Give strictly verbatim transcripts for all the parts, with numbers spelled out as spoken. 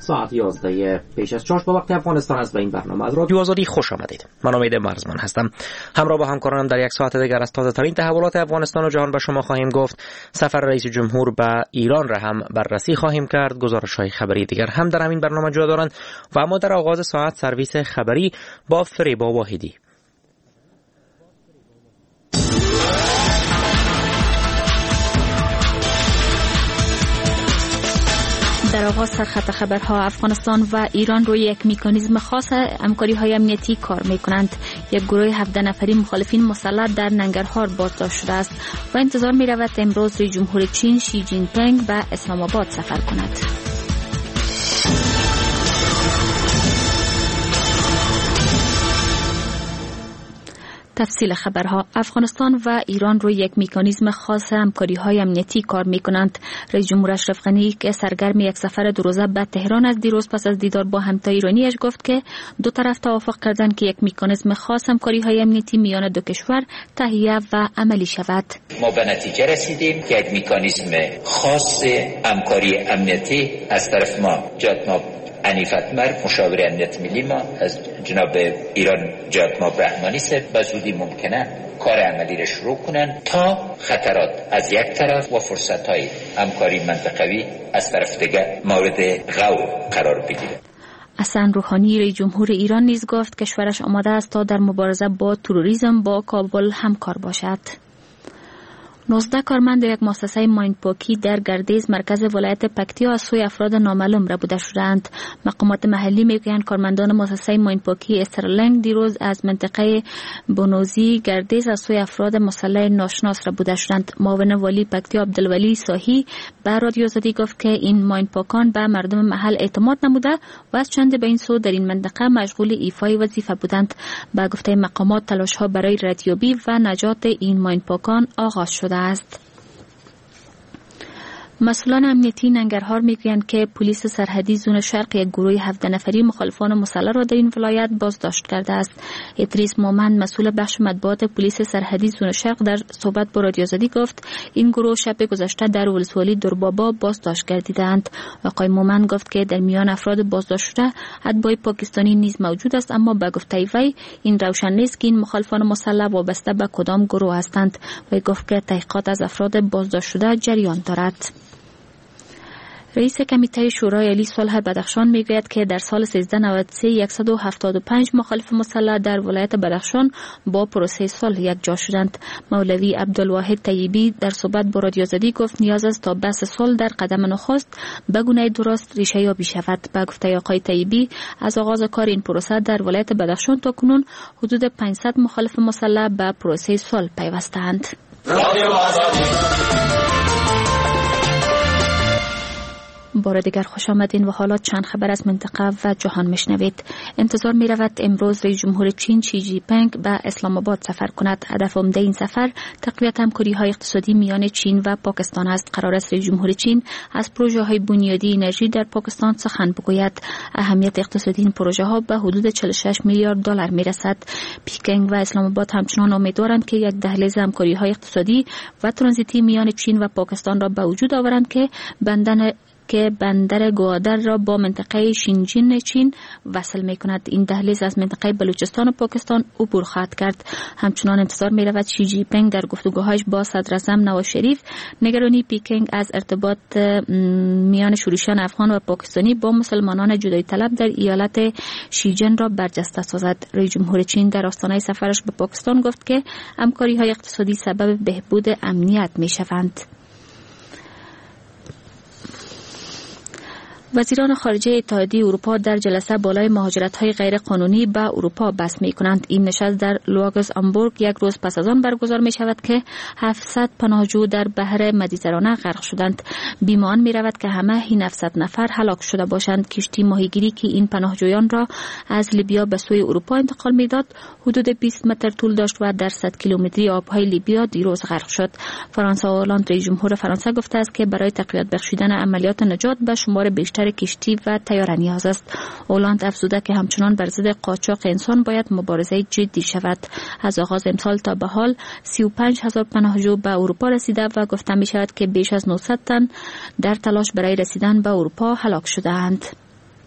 ساعت یازده پیش از چهار با وقت افغانستان است و این برنامه از رادیو آزادی خوش آمدید. من امید مرزمان هستم. همراه با همکارانم در یک ساعت دیگر از تازه ترین تحولات افغانستان و جهان به شما خواهیم گفت. سفر رئیس جمهور به ایران را هم بررسی خواهیم کرد. گزارش‌های خبری دیگر هم در همین برنامه جا دارند و اما در آغاز ساعت سرویس خبری با فریبا واحدی. در آغاز سرخط خبرها، افغانستان و ایران روی یک مکانیزم خاص همکاری‌های امنیتی کار می‌کنند. یک گروه هفده نفری مخالفین مسلح در ننگرهار بازداشت شده است و انتظار می‌رود امروز رئیس جمهور چین شی جین پینگ به اسلام آباد سفر کند. تفصیل خبرها. افغانستان و ایران روی یک مکانیزم خاص همکاری‌های امنیتی کار می‌کنند. رئیس جمهور اشرف غنی که سرگرم یک سفر دو روزه به تهران از دیروز پس از دیدار با همتای ایرانیش گفت که دو طرف توافق کردند که یک مکانیزم خاص همکاری‌های امنیتی میان دو کشور تهیه و عملی شود. ما به نتیجه رسیدیم که یک مکانیزم خاص همکاری امنیتی از طرف ما جناب عنیف اتمر مشاور امنیت ملی ما از جناب ایران جناب رحمانی صاحب به زودی ممکنه کار عملی را شروع کنن تا خطرات از یک طرف و فرصت‌های همکاری منطقوی از طرف دیگر مورد غور قرار بگیره. حسن روحانی رئیس جمهور ایران نیز گفت کشورش آماده است تا در مبارزه با تروریسم با کابل همکار باشد. نوزده کارمند یک مؤسسه ماینپاکی در گردیز مرکز ولایت پکتیا از سوی افراد نامعلوم ربوده شدند. مقامات محلی میگویند کارمندان مؤسسه ماینپاکی استرلینگ دیروز از منطقه بونوزی گردیز از سوی افراد مسلح ناشناس ربوده شدند. معاون والی پکتیا عبدالولی صاحی به رادیو آزادی گفت که این ماینپاکان به مردم محل اعتماد نموده و از چند به این سو در این منطقه مشغول ایفای وظیفه بودند. به گفته مقامات تلاش‌ها برای ردیابی و نجات این ماینپاکان آغاز شده است. مسئولان امنیتی ننگرهار میگویند که پلیس سرحدی زون شرق یک گروه هفده نفری مخالفان مسلح را در این ولایت بازداشت کرده است. ادریس مومند مسئول بخش مطبوعات پلیس سرحدی زون شرق در صحبت با رادیو آزادی گفت این گروه شب گذشته در ولسوالی دربابا بازداشت گردیدند. آقای مومند گفت که در میان افراد بازداشت شده اتباع پاکستانی نیز موجود است، اما به گفته وی این روشن نیست که این مخالفان مسلح وابسته به کدام گروه هستند. وی گفت که تحقیقات از افراد بازداشت شده جریان دارد. رئیس کمیته شورای عالی صلح بدخشان میگوید که در سال سیزده نود و سه صد و هفتاد و پنج مخالف مسلح در ولایت بدخشان با پروسه صلح یک جا شدند. مولوی عبدالواحد طیبی در صحبت با رادیو آزادی گفت نیاز است تا بحث صلح در قدم نخست به گونه درست ریشه یابی شود. به گفته آقای طیبی از آغاز کار این پروسه در ولایت بدخشان تا کنون حدود پانصد مخالف مسلح به پروسه صلح پیوستند. بار دیگر خوش آمدین و حالا چند خبر از منطقه و جهان میشنوید. انتظار می رود امروز رئیس جمهور چین شی جین پینگ به اسلام آباد سفر کند. هدف عمده این سفر تقویت همکاری های اقتصادی میان چین و پاکستان است. قرار است رئیس جمهور چین از پروژه های بنیادی انرژی در پاکستان سخن بگوید. اهمیت اقتصادی این پروژه ها به حدود چهل و شش میلیارد دلار می رسد. پکینگ و اسلام آباد همچنان امیدوارند که یک دهلیز همکاری های اقتصادی و ترانزیتی میان چین و پاکستان را به وجود آورند که بندن که بندر گوادر را با منطقه شینجین چین وصل می کند. این دهلیز از منطقه بلوچستان و پاکستان عبور خواهد کرد. همچنان انتظار می رود شی جین پینگ در گفتگوهایش با صدر اعظم نواز شریف نگرانی پکینگ از ارتباط میان شورشیان افغان و پاکستانی با مسلمانان جدایی طلب در ایالت شیجن را برجسته سازد. رئیس جمهور چین در آستانه سفرش به پاکستان گفت که همکاری های اقتصادی سبب بهبود امنیت می شوند. وزیران خارجه اتحادیه اروپا در جلسه بالای مهاجرت‌های غیر قانونی به اروپا بحث می‌کنند. این نشست در لوگز آمبورگ یک روز پس از آن برگزار می‌شود که هفتصد پناهجو در بحر مدیترانه غرق شدند. بیمان می‌رود که همه این هفتصد نفر هلاک شده باشند. کشتی ماهیگیری که این پناهجویان را از لیبیا به سوی اروپا انتقال می‌داد حدود بیست متر طول داشت و در صد کیلومتری آب‌های لیبیا دیروز غرق شد. فرانسه و هلند رئیس جمهور فرانسه گفته است که برای تقویت بخشیدن عملیات نجات به شمار بیشتر کشتی و طیاره نیاز است. هلند افزوده که همچنان بر ضد قاچاق انسان باید مبارزه جدی شود. از آغاز امسال تا به حال سی و پنج هزار پناهجو به اروپا رسیده و گفته می شود که بیش از نهصد تن در تلاش برای رسیدن به اروپا هلاک شده‌اند.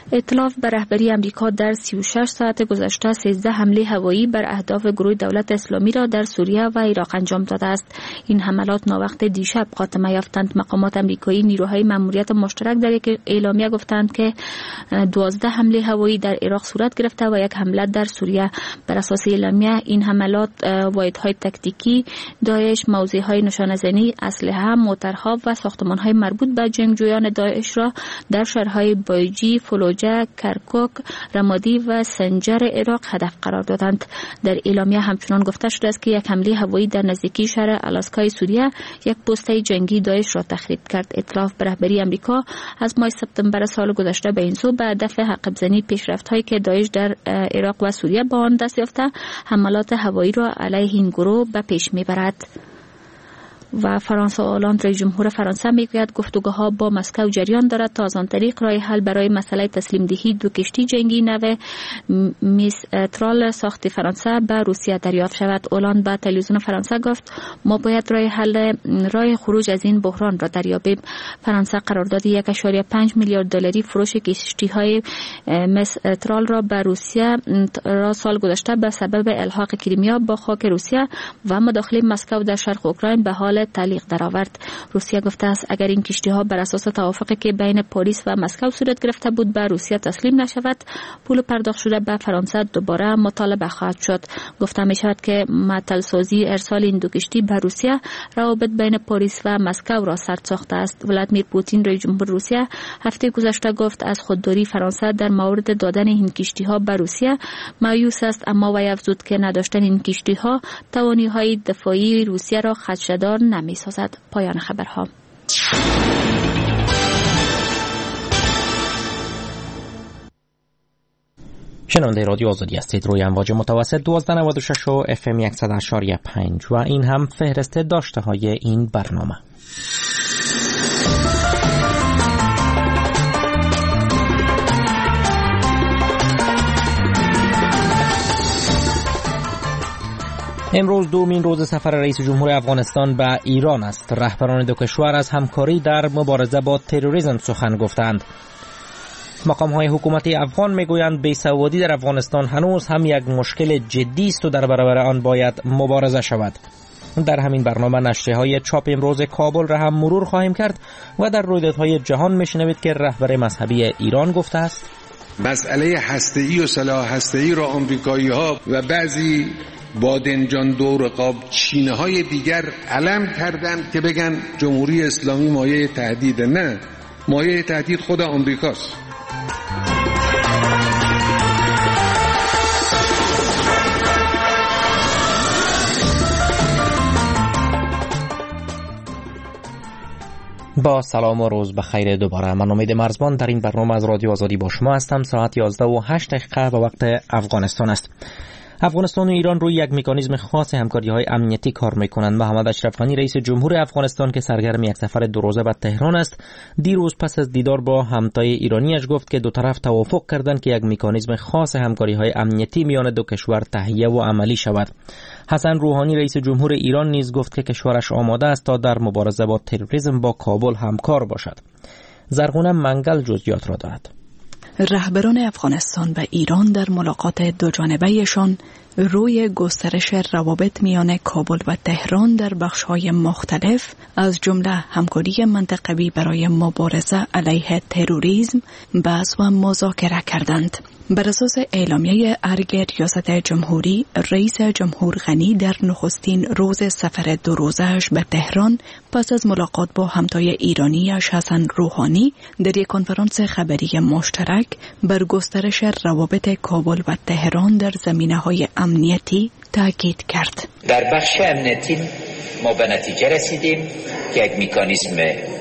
ائتلاف به رهبری امریکا در سی و شش ساعت گذشته سیزده حمله هوایی بر اهداف گروه دولت اسلامی را در سوریه و عراق انجام داده است. این حملات ناوقت دیشب خاتمه یافتند. مقامات امریکایی نیروهای مأموریت مشترک در یک اعلامیه گفتند که دوازده حمله هوایی در عراق صورت گرفته و یک حمله در سوریه. بر اساس اعلامیه این حملات واحدهای تاکتیکی داعش، موضعهای نشانه‌زنی، اسلحه، موترها و ساختمان‌های مربوط به جنگجویان داعش را در شهرهای بایجی، فلوجه، کرکوک، رمادی و سنجر عراق هدف قرار دادند. در اعلامیه همچنان گفته شده است که یک حمله هوایی در نزدیکی شهر آلاسکای سوریه یک پست جنگی داعش را تخریب کرد. ائتلاف به رهبری امریکا از ماه سپتامبر سال گذشته به این سو به هدف عقب زنی پیشرفت‌هایی که داعش در عراق و سوریه با آن دست یافته حملات هوایی را علیه این گروه به پیش میبرد. و فرانسه و آلاند رئیس جمهور فرانسه میگوید گفتگوها با مسکو جریان دارد تا از آن طریق راه حل برای مسئله تسلیم دهی دو کشتی جنگی نو میسترال ساخت فرانسه به روسیه دریافت شود. آلاند به تلویزیون فرانسه گفت ما باید راه حل راه خروج از این بحران را دریابیم. فرانسه قرارداد یک و پنج میلیارد دلاری فروش کشتی‌های میسترال را به روسیه را سال گذشته به سبب الحاق کریمیا با خاک روسیه و مداخله مسکو در شرق اوکراین به حال تعلیق درآورد. روسیه گفته است اگر این کشتی‌ها بر اساس توافقی که بین پاریس و مسکو صورت گرفته بود به روسیه تسلیم نشود، پول پرداخت شده به فرانسه دوباره مطالبه خواهد شد. گفته می شود که معطل سازی ارسال این دو کشتی به روسیه روابط بین پاریس و مسکو را سرد ساخته است. ولادیمیر پوتین رئیس جمهور روسیه هفته گذشته گفت از خودداری فرانسه در مورد دادن این کشتی‌ها به روسیه مایوس است، اما وی افزود که نداشتن این کشتی‌ها توانایی‌های دفاعی روسیه را خدشه‌دار نمی سازد. پایان خبرها. شنونده رادیو آزادی هستید روی امواج متوسط دوازده نود و شش و اف ام صد و اشاری پنج و این هم فهرست داشته های این برنامه. امروز دومین روز سفر رئیس جمهور افغانستان به ایران است. رهبران دو کشور از همکاری در مبارزه با تروریسم سخن گفتند. مقام‌های حکومتی افغان میگویند بیسوادی در افغانستان هنوز هم یک مشکل جدی است و در برابر آن باید مبارزه شود. در همین برنامه نشریه‌های چاپ امروز کابل را هم مرور خواهیم کرد و در رویدادهای جهان میشنوید که رهبر مذهبی ایران گفته است مسئله هسته‌ای و سلاح هسته‌ای را آمریکایی‌ها و بعضی بادنجان دور قاب چینه های دیگر علم کردند که بگن جمهوری اسلامی مایه تهدید. نه، مایه تهدید خود آمریکاست. با سلام و روز بخیر دوباره. من امید مرزبان در این برنامه از رادیو آزادی با شما هستم. ساعت یازده و هشت دقیقه به وقت افغانستان است. افغانستان و ایران روی یک مکانیزم خاص همکاری‌های امنیتی کار می‌کنند. محمد اشرف غنی رئیس جمهور افغانستان که سرگرم یک سفر دو روزه به تهران است، دیروز پس از دیدار با همتای ایرانیش گفت که دو طرف توافق کردند که یک مکانیزم خاص همکاری‌های امنیتی میان دو کشور تهیه و عملی شود. حسن روحانی رئیس جمهور ایران نیز گفت که کشورش آماده است تا در مبارزه با تروریسم با کابل همکار باشد. زرغونه منگل جزئیات را دارد. رهبران افغانستان و ایران در ملاقات دو جانبه‌شان روی گسترش روابط میان کابل و تهران در بخش‌های مختلف از جمله همکاری منطقوی برای مبارزه علیه تروریسم بحث و مذاکره کردند. بر اساس اعلامیه ارگ ریاست جمهوری، رئیس جمهور غنی در نخستین روز سفر دو روزه‌اش به تهران پس از ملاقات با همتای ایرانیش حسن روحانی در یک کنفرانس خبری مشترک بر گسترش روابط کابل و تهران در زمینه‌های امنیتی تاکید کرد. در بخش امنیتی ما به نتیجه رسیدیم که یک مکانیزم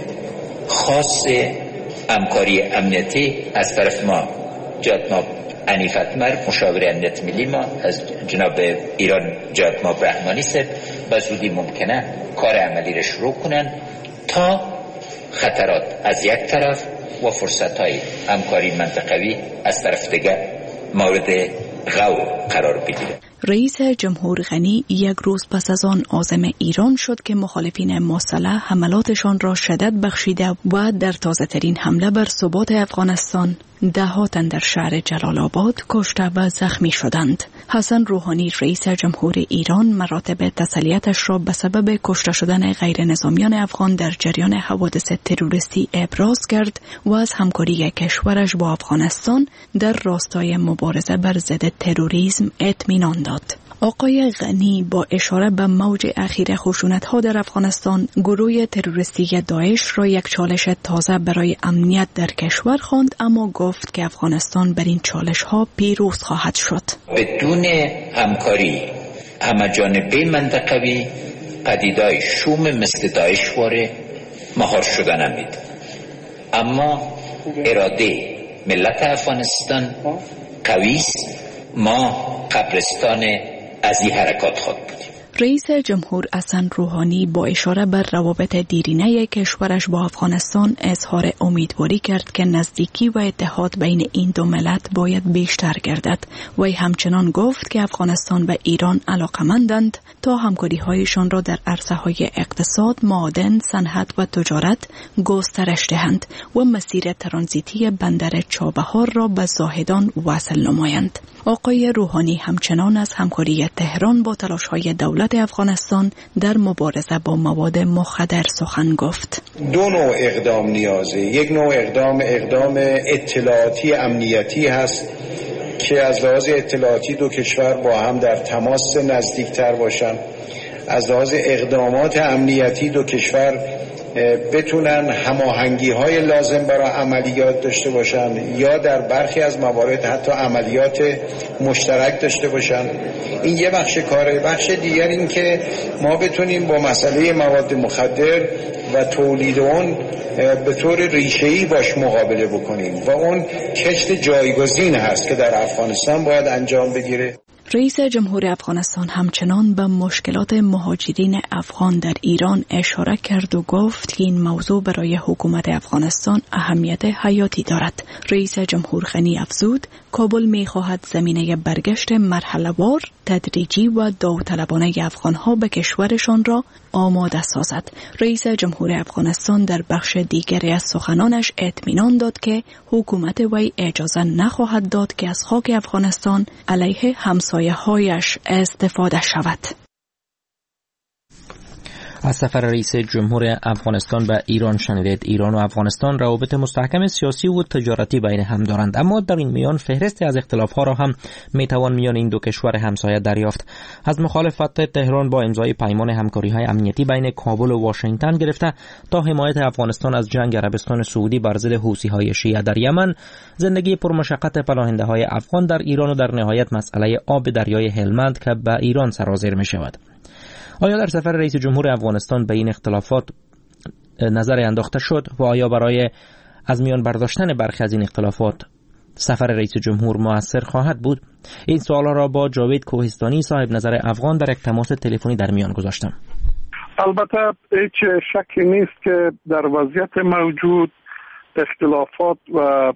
خاص همکاری امنیتی از طرف ما جناب عنیف اتمر مشاور امنیت ملی ما از جناب ایران جناب رحمانی صاحب به زودی ممکنه کار عملی را شروع کنن تا خطرات از یک طرف و فرصت‌های همکاری منطقوی از طرف دیگر مورد غور قرار بگیره. رئیس جمهور غنی یک روز پس از آن عازم ایران شد که مخالفین مسلح حملاتشان را شدت بخشیده و در تازه ترین حمله بر ثبات افغانستان دهها تن در شهر جلال آباد کشته و زخمی شدند. حسن روحانی رئیس جمهور ایران مراتب تسلیتش را به سبب کشته شدن غیر نظامیان افغان در جریان حوادث تروریستی ابراز کرد و از همکاری کشورش با افغانستان در راستای مبارزه بر ضد تروریسم اطمینان داد. آقای غنی با اشاره به موج اخیر خشونت‌ها در افغانستان گروه تروریستی داعش را یک چالش تازه برای امنیت در کشور خواند، اما گفت که افغانستان بر این چالش‌ها پیروز خواهد شد. بدون همکاری همه‌جانبه منطقوی پدیده‌های شوم مثل داعش واره مهار شدن نمید. اما اراده ملت افغانستان قوی است. ما قبرستان از این حرکات خود بودیم. رئیس جمهور حسن روحانی با اشاره بر روابط دیرینه کشورش با افغانستان اظهار امیدواری کرد که نزدیکی و اتحاد بین این دو ملت باید بیشتر گردد و همچنان گفت که افغانستان و ایران علاقمندند تا همکاری‌هایشان را در عرصه‌های اقتصاد، معادن، صنعت و تجارت گسترش دهند و مسیر ترانزیتی بندر چابهار را به زاهدان وصل نمایند. آقای روحانی همچنان از همکاری تهران با تلاش‌های دولت افغانستان در مبارزه با مواد مخدر سخن گفت. دو نوع اقدام نیازه. یک نوع اقدام اقدام اطلاعاتی امنیتی هست که از لحاظ اطلاعاتی دو کشور با هم در تماس نزدیکتر باشن. از لحاظ اقدامات امنیتی دو کشور بتونن هماهنگی‌های لازم برای عملیات داشته باشن یا در برخی از موارد حتی عملیات مشترک داشته باشن. این یه بخش کاره. بخش دیگر این که ما بتونیم با مسئله مواد مخدر و تولید اون به طور ریشه‌ای باش مقابله بکنیم و اون کشت جایگزین هست که در افغانستان باید انجام بگیره. رئیس جمهور افغانستان همچنان به مشکلات مهاجرین افغان در ایران اشاره کرد و گفت که این موضوع برای حکومت افغانستان اهمیت حیاتی دارد. رئیس جمهور غنی افزود کابل می‌خواهد زمینه برگشت مرحله‌وار، تدریجی و داوطلبانه افغان‌ها به کشورشان را آماده سازد. رئیس جمهور افغانستان در بخش دیگری از سخنانش اطمینان داد که حکومت وی اجازه نخواهد داد که از خاک افغانستان علیه همسایه‌هایش استفاده شود. از سفر رئیس جمهور افغانستان به ایران شنیدید. ایران و افغانستان روابط مستحکم سیاسی و تجارتی بین هم دارند، اما در این میان فهرستی از اختلاف‌ها را هم میتوان میان این دو کشور همسایه دریافت. از مخالفت تهران با امضای پیمان همکاری‌های امنیتی بین کابل و واشنگتن گرفته تا حمایت افغانستان از جنگ عربستان سعودی بر ضد حوثی‌های شیعه در یمن، زندگی پرمشقت پناهنده‌های افغان در ایران و در نهایت مسئله آب دریای هلمند که به ایران سرازیر می‌شود. آیا در سفر رئیس جمهور افغانستان به این اختلافات نظر انداخته شد و آیا برای از میان برداشتن برخی از این اختلافات سفر رئیس جمهور مؤثر خواهد بود؟ این سوالها را با جاوید کوهستانی صاحب نظر افغان در یک تماس تلفنی در میان گذاشتم. البته هیچ شکی نیست که در وضعیت موجود اختلافات و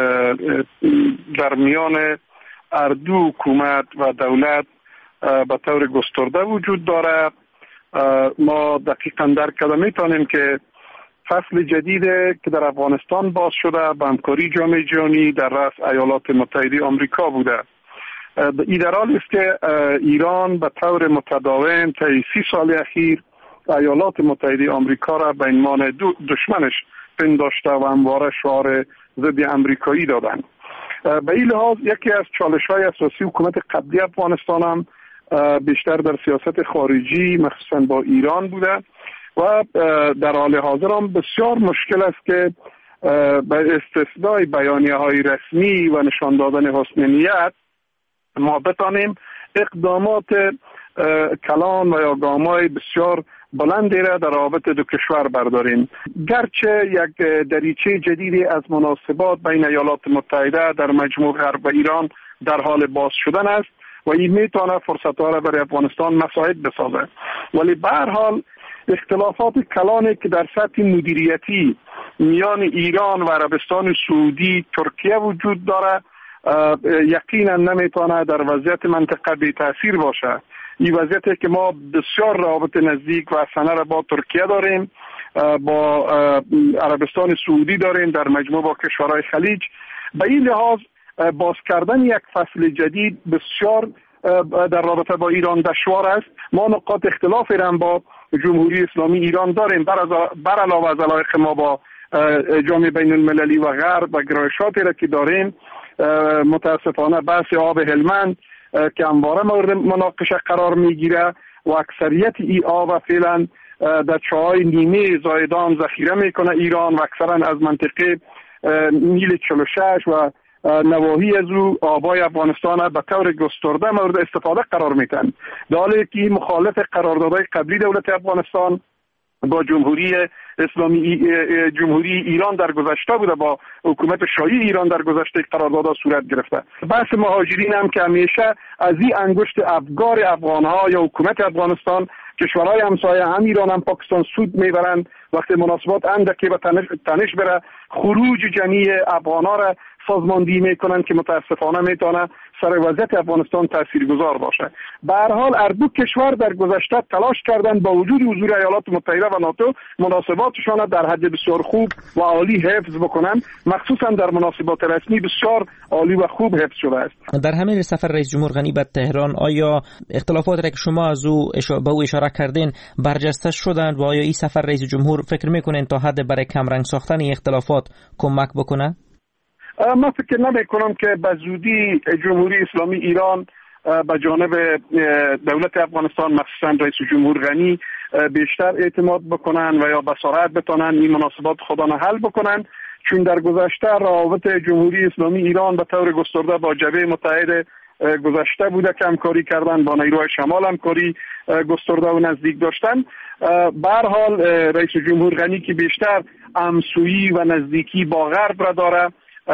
در میان اردو حکومت و دولت به طور گسترده وجود داره. ما دقیقاً درک کرده میتونیم که فصل جدید که در افغانستان باز شده به همکاری جامعه جهانی در رأس ایالات متحده آمریکا بوده. این در حالی است که ایران به طور متداوم طی سی سال اخیر ایالات متحده آمریکا را به عنوان دشمنش پنداشته و همواره شعار ضد امریکایی دادند. به این لحاظ یکی از چالش‌های اساسی حکومت قبلی افغانستان هم بیشتر در سیاست خارجی مخصوصا با ایران بوده و در حال حاضر هم بسیار مشکل است که به استثنای بیانیه‌های رسمی و نشان دادن حسن نیت ما بتانیم اقدامات کلان و یا گام‌های بسیار بلندی را در روابط دو کشور برداریم. گرچه یک دریچه جدیدی از مناسبات بین ایالات متحده در مجموع غرب و ایران در حال باز شدن است و این میتونه فرصت‌ها را برای افغانستان مساعد بسازه، ولی به هر حال اختلافات کلانی که در سطح مدیریتی میان ایران و عربستان سعودی ترکیه وجود داره یقینا نمیتونه در وضعیت منطقه بی تاثیر باشه. این وضعیتی که ما بسیار روابط نزدیک و حسنه را با ترکیه داریم، با عربستان سعودی داریم، در مجموع با کشورهای خلیج به این لحاظ باز کردن یک فصل جدید بسیار در رابطه با ایران دشوار است. ما نقاط اختلاف هم با جمهوری اسلامی ایران داریم، بر علاوه از علایق ما با جامعه بین المللی و غرب و گرایشاتی را که داریم. متاسفانه بحث آب هلمند که همواره مورد مناقشه قرار میگیره و اکثریت ای آب فعلا در چاهای نیمه زایدان ذخیره میکنه ایران و اکثرا از منطقه میل چهل و شش و نواحی از او آبای افغانستان به طور گسترده مورد استفاده قرار میتن، در حالی که مخالف قراردادهای قبلی دولت افغانستان با جمهوری اسلامی جمهوری ایران در گذشته بوده، با حکومت شاهی ایران در گذشته قراردادها صورت گرفته. بحث مهاجرین هم که همیشه از این انگشت افگار افغانها یا حکومت افغانستان کشورهای همسایه هم ایران هم پاکستان سود میبرند. وقتی مناسبات اندکی به تنش, تنش بره خروج جمعی افغانها را سازماندهی میکنن که متاسفانه میتونه سر وضعیت افغانستان تاثیرگذار باشه. به هر حال هر دو کشور در گذشته تلاش کردند با وجود حضور ایالات متحده و ناتو مناسباتشان در حد بسیار خوب و عالی حفظ بکنند، مخصوصا در مناسبات رسمی بسیار عالی و خوب حفظ شده است. در همین سفر رئیس جمهور غنی به تهران آیا اختلافات را که شما از او به او اشاره کردین برجسته شدند و آیا این سفر رئیس جمهور فکر میکنین تا حد برای کمرنگ ساختن اختلافات کمک بکنه؟ من فکر نمی کنم که به زودی جمهوری اسلامی ایران به جانب دولت افغانستان مخصوصا رئیس جمهور غنی بیشتر اعتماد بکنن و یا به سرعت بتونن این مناسبات خودانه حل بکنن، چون در گذشته روابط جمهوری اسلامی ایران به طور گسترده با جبهه متحده گذشته بوده که همکاری کردن، با نیروهای شمال همکاری گسترده و نزدیک داشتن. به هر حال رئیس جمهور غنی که بیشتر همسویی و نزدیکی با غرب را داره،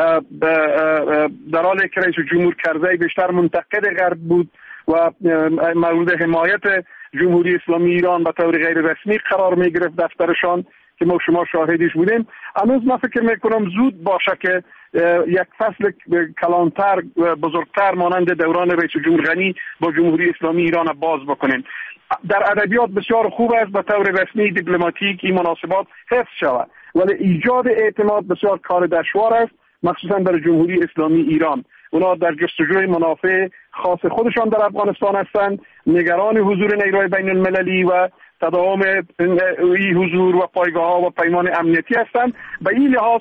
در حالی که رئیس جمهور کرزی بیشتر منتقد غرب بود و مورد حمایت جمهوری اسلامی ایران به طور غیر رسمی قرار می گرفت دفترشان که ما شما شاهدیش بودیم. هنوز من فکر میکنم زود باشه که یک فصل کلانتر بزرگتر مانند دوران رئیس جمهور غنی با جمهوری اسلامی ایران باز بکنیم. در ادبیات بسیار خوب است به طور رسمی دیپلماتیک این مناسبات حفظ شود، ولی ایجاد اعتماد بسیار کار دشوار است، مخصوصا در جمهوری اسلامی ایران. اونا در جستجوی منافع خاص خودشان در افغانستان هستند، نگران حضور نیروهای بین المللی و تداوم این حضور و پایگاه ها و پیمان امنیتی هستند. به این لحاظ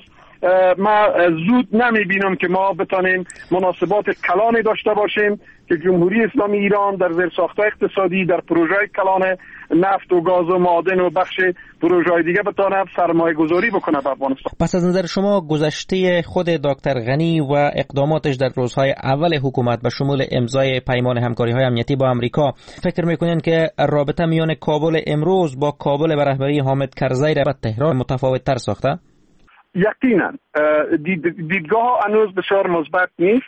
ما زود نمی بینم که ما بتانیم مناسبات کلانی داشته باشیم که جمهوری اسلامی ایران در زیرساخت‌های اقتصادی در پروژه کلان نفت و گاز و معادن و بخش پروژه‌های دیگه بتونه سرمایه گذاری بکنه به افغانستان. پس از نظر شما گذشته خود دکتر غنی و اقداماتش در روزهای اول حکومت به شمول امضای پیمان همکاری‌های امنیتی با آمریکا، فکر می‌کنین که رابطه میان کابل امروز با کابل به رهبری حامد کرزی را به تهران متفاوت‌تر ساخته؟ یقینا دید، دیدگاه هنوز بسیار مثبت نیست.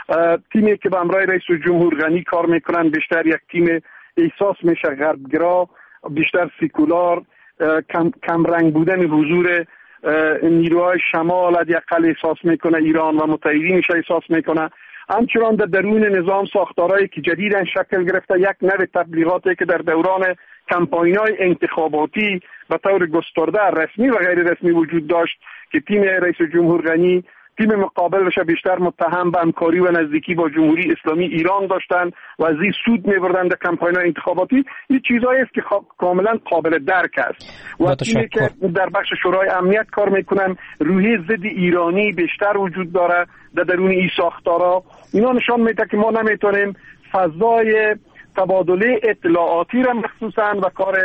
تیمی که به همراه رئیس جمهور غنی کار میکنن بیشتر یک تیم احساس میشه غربگرا، بیشتر سیکولار، کم, کم رنگ بودن حضور نیروهای شمال حداقل احساس میکنه ایران و متحدینش احساس میکنه. همچنان در درون نظام ساختارهایی که جدیداً شکل گرفته، یک نوع تبلیغاتی که در دوران کمپاین‌های انتخاباتی به طور گسترده رسمی و غیر رسمی وجود داشت که تیم رئیس جمهور غنی تیم مقابلش بیشتر متهم به همکاری و نزدیکی با جمهوری اسلامی ایران داشتن و از این سود می‌بردند در کمپاین‌های انتخاباتی. این چیزایی است که کاملا قابل درک است. و تیمی که در بخش شورای امنیت کار میکنن روحیه ضد ایرانی بیشتر وجود داره در درون این ساختارها. اینا نشان میده که ما نمیتونیم فضای تبادله اطلاعاتی را مخصوصا و کار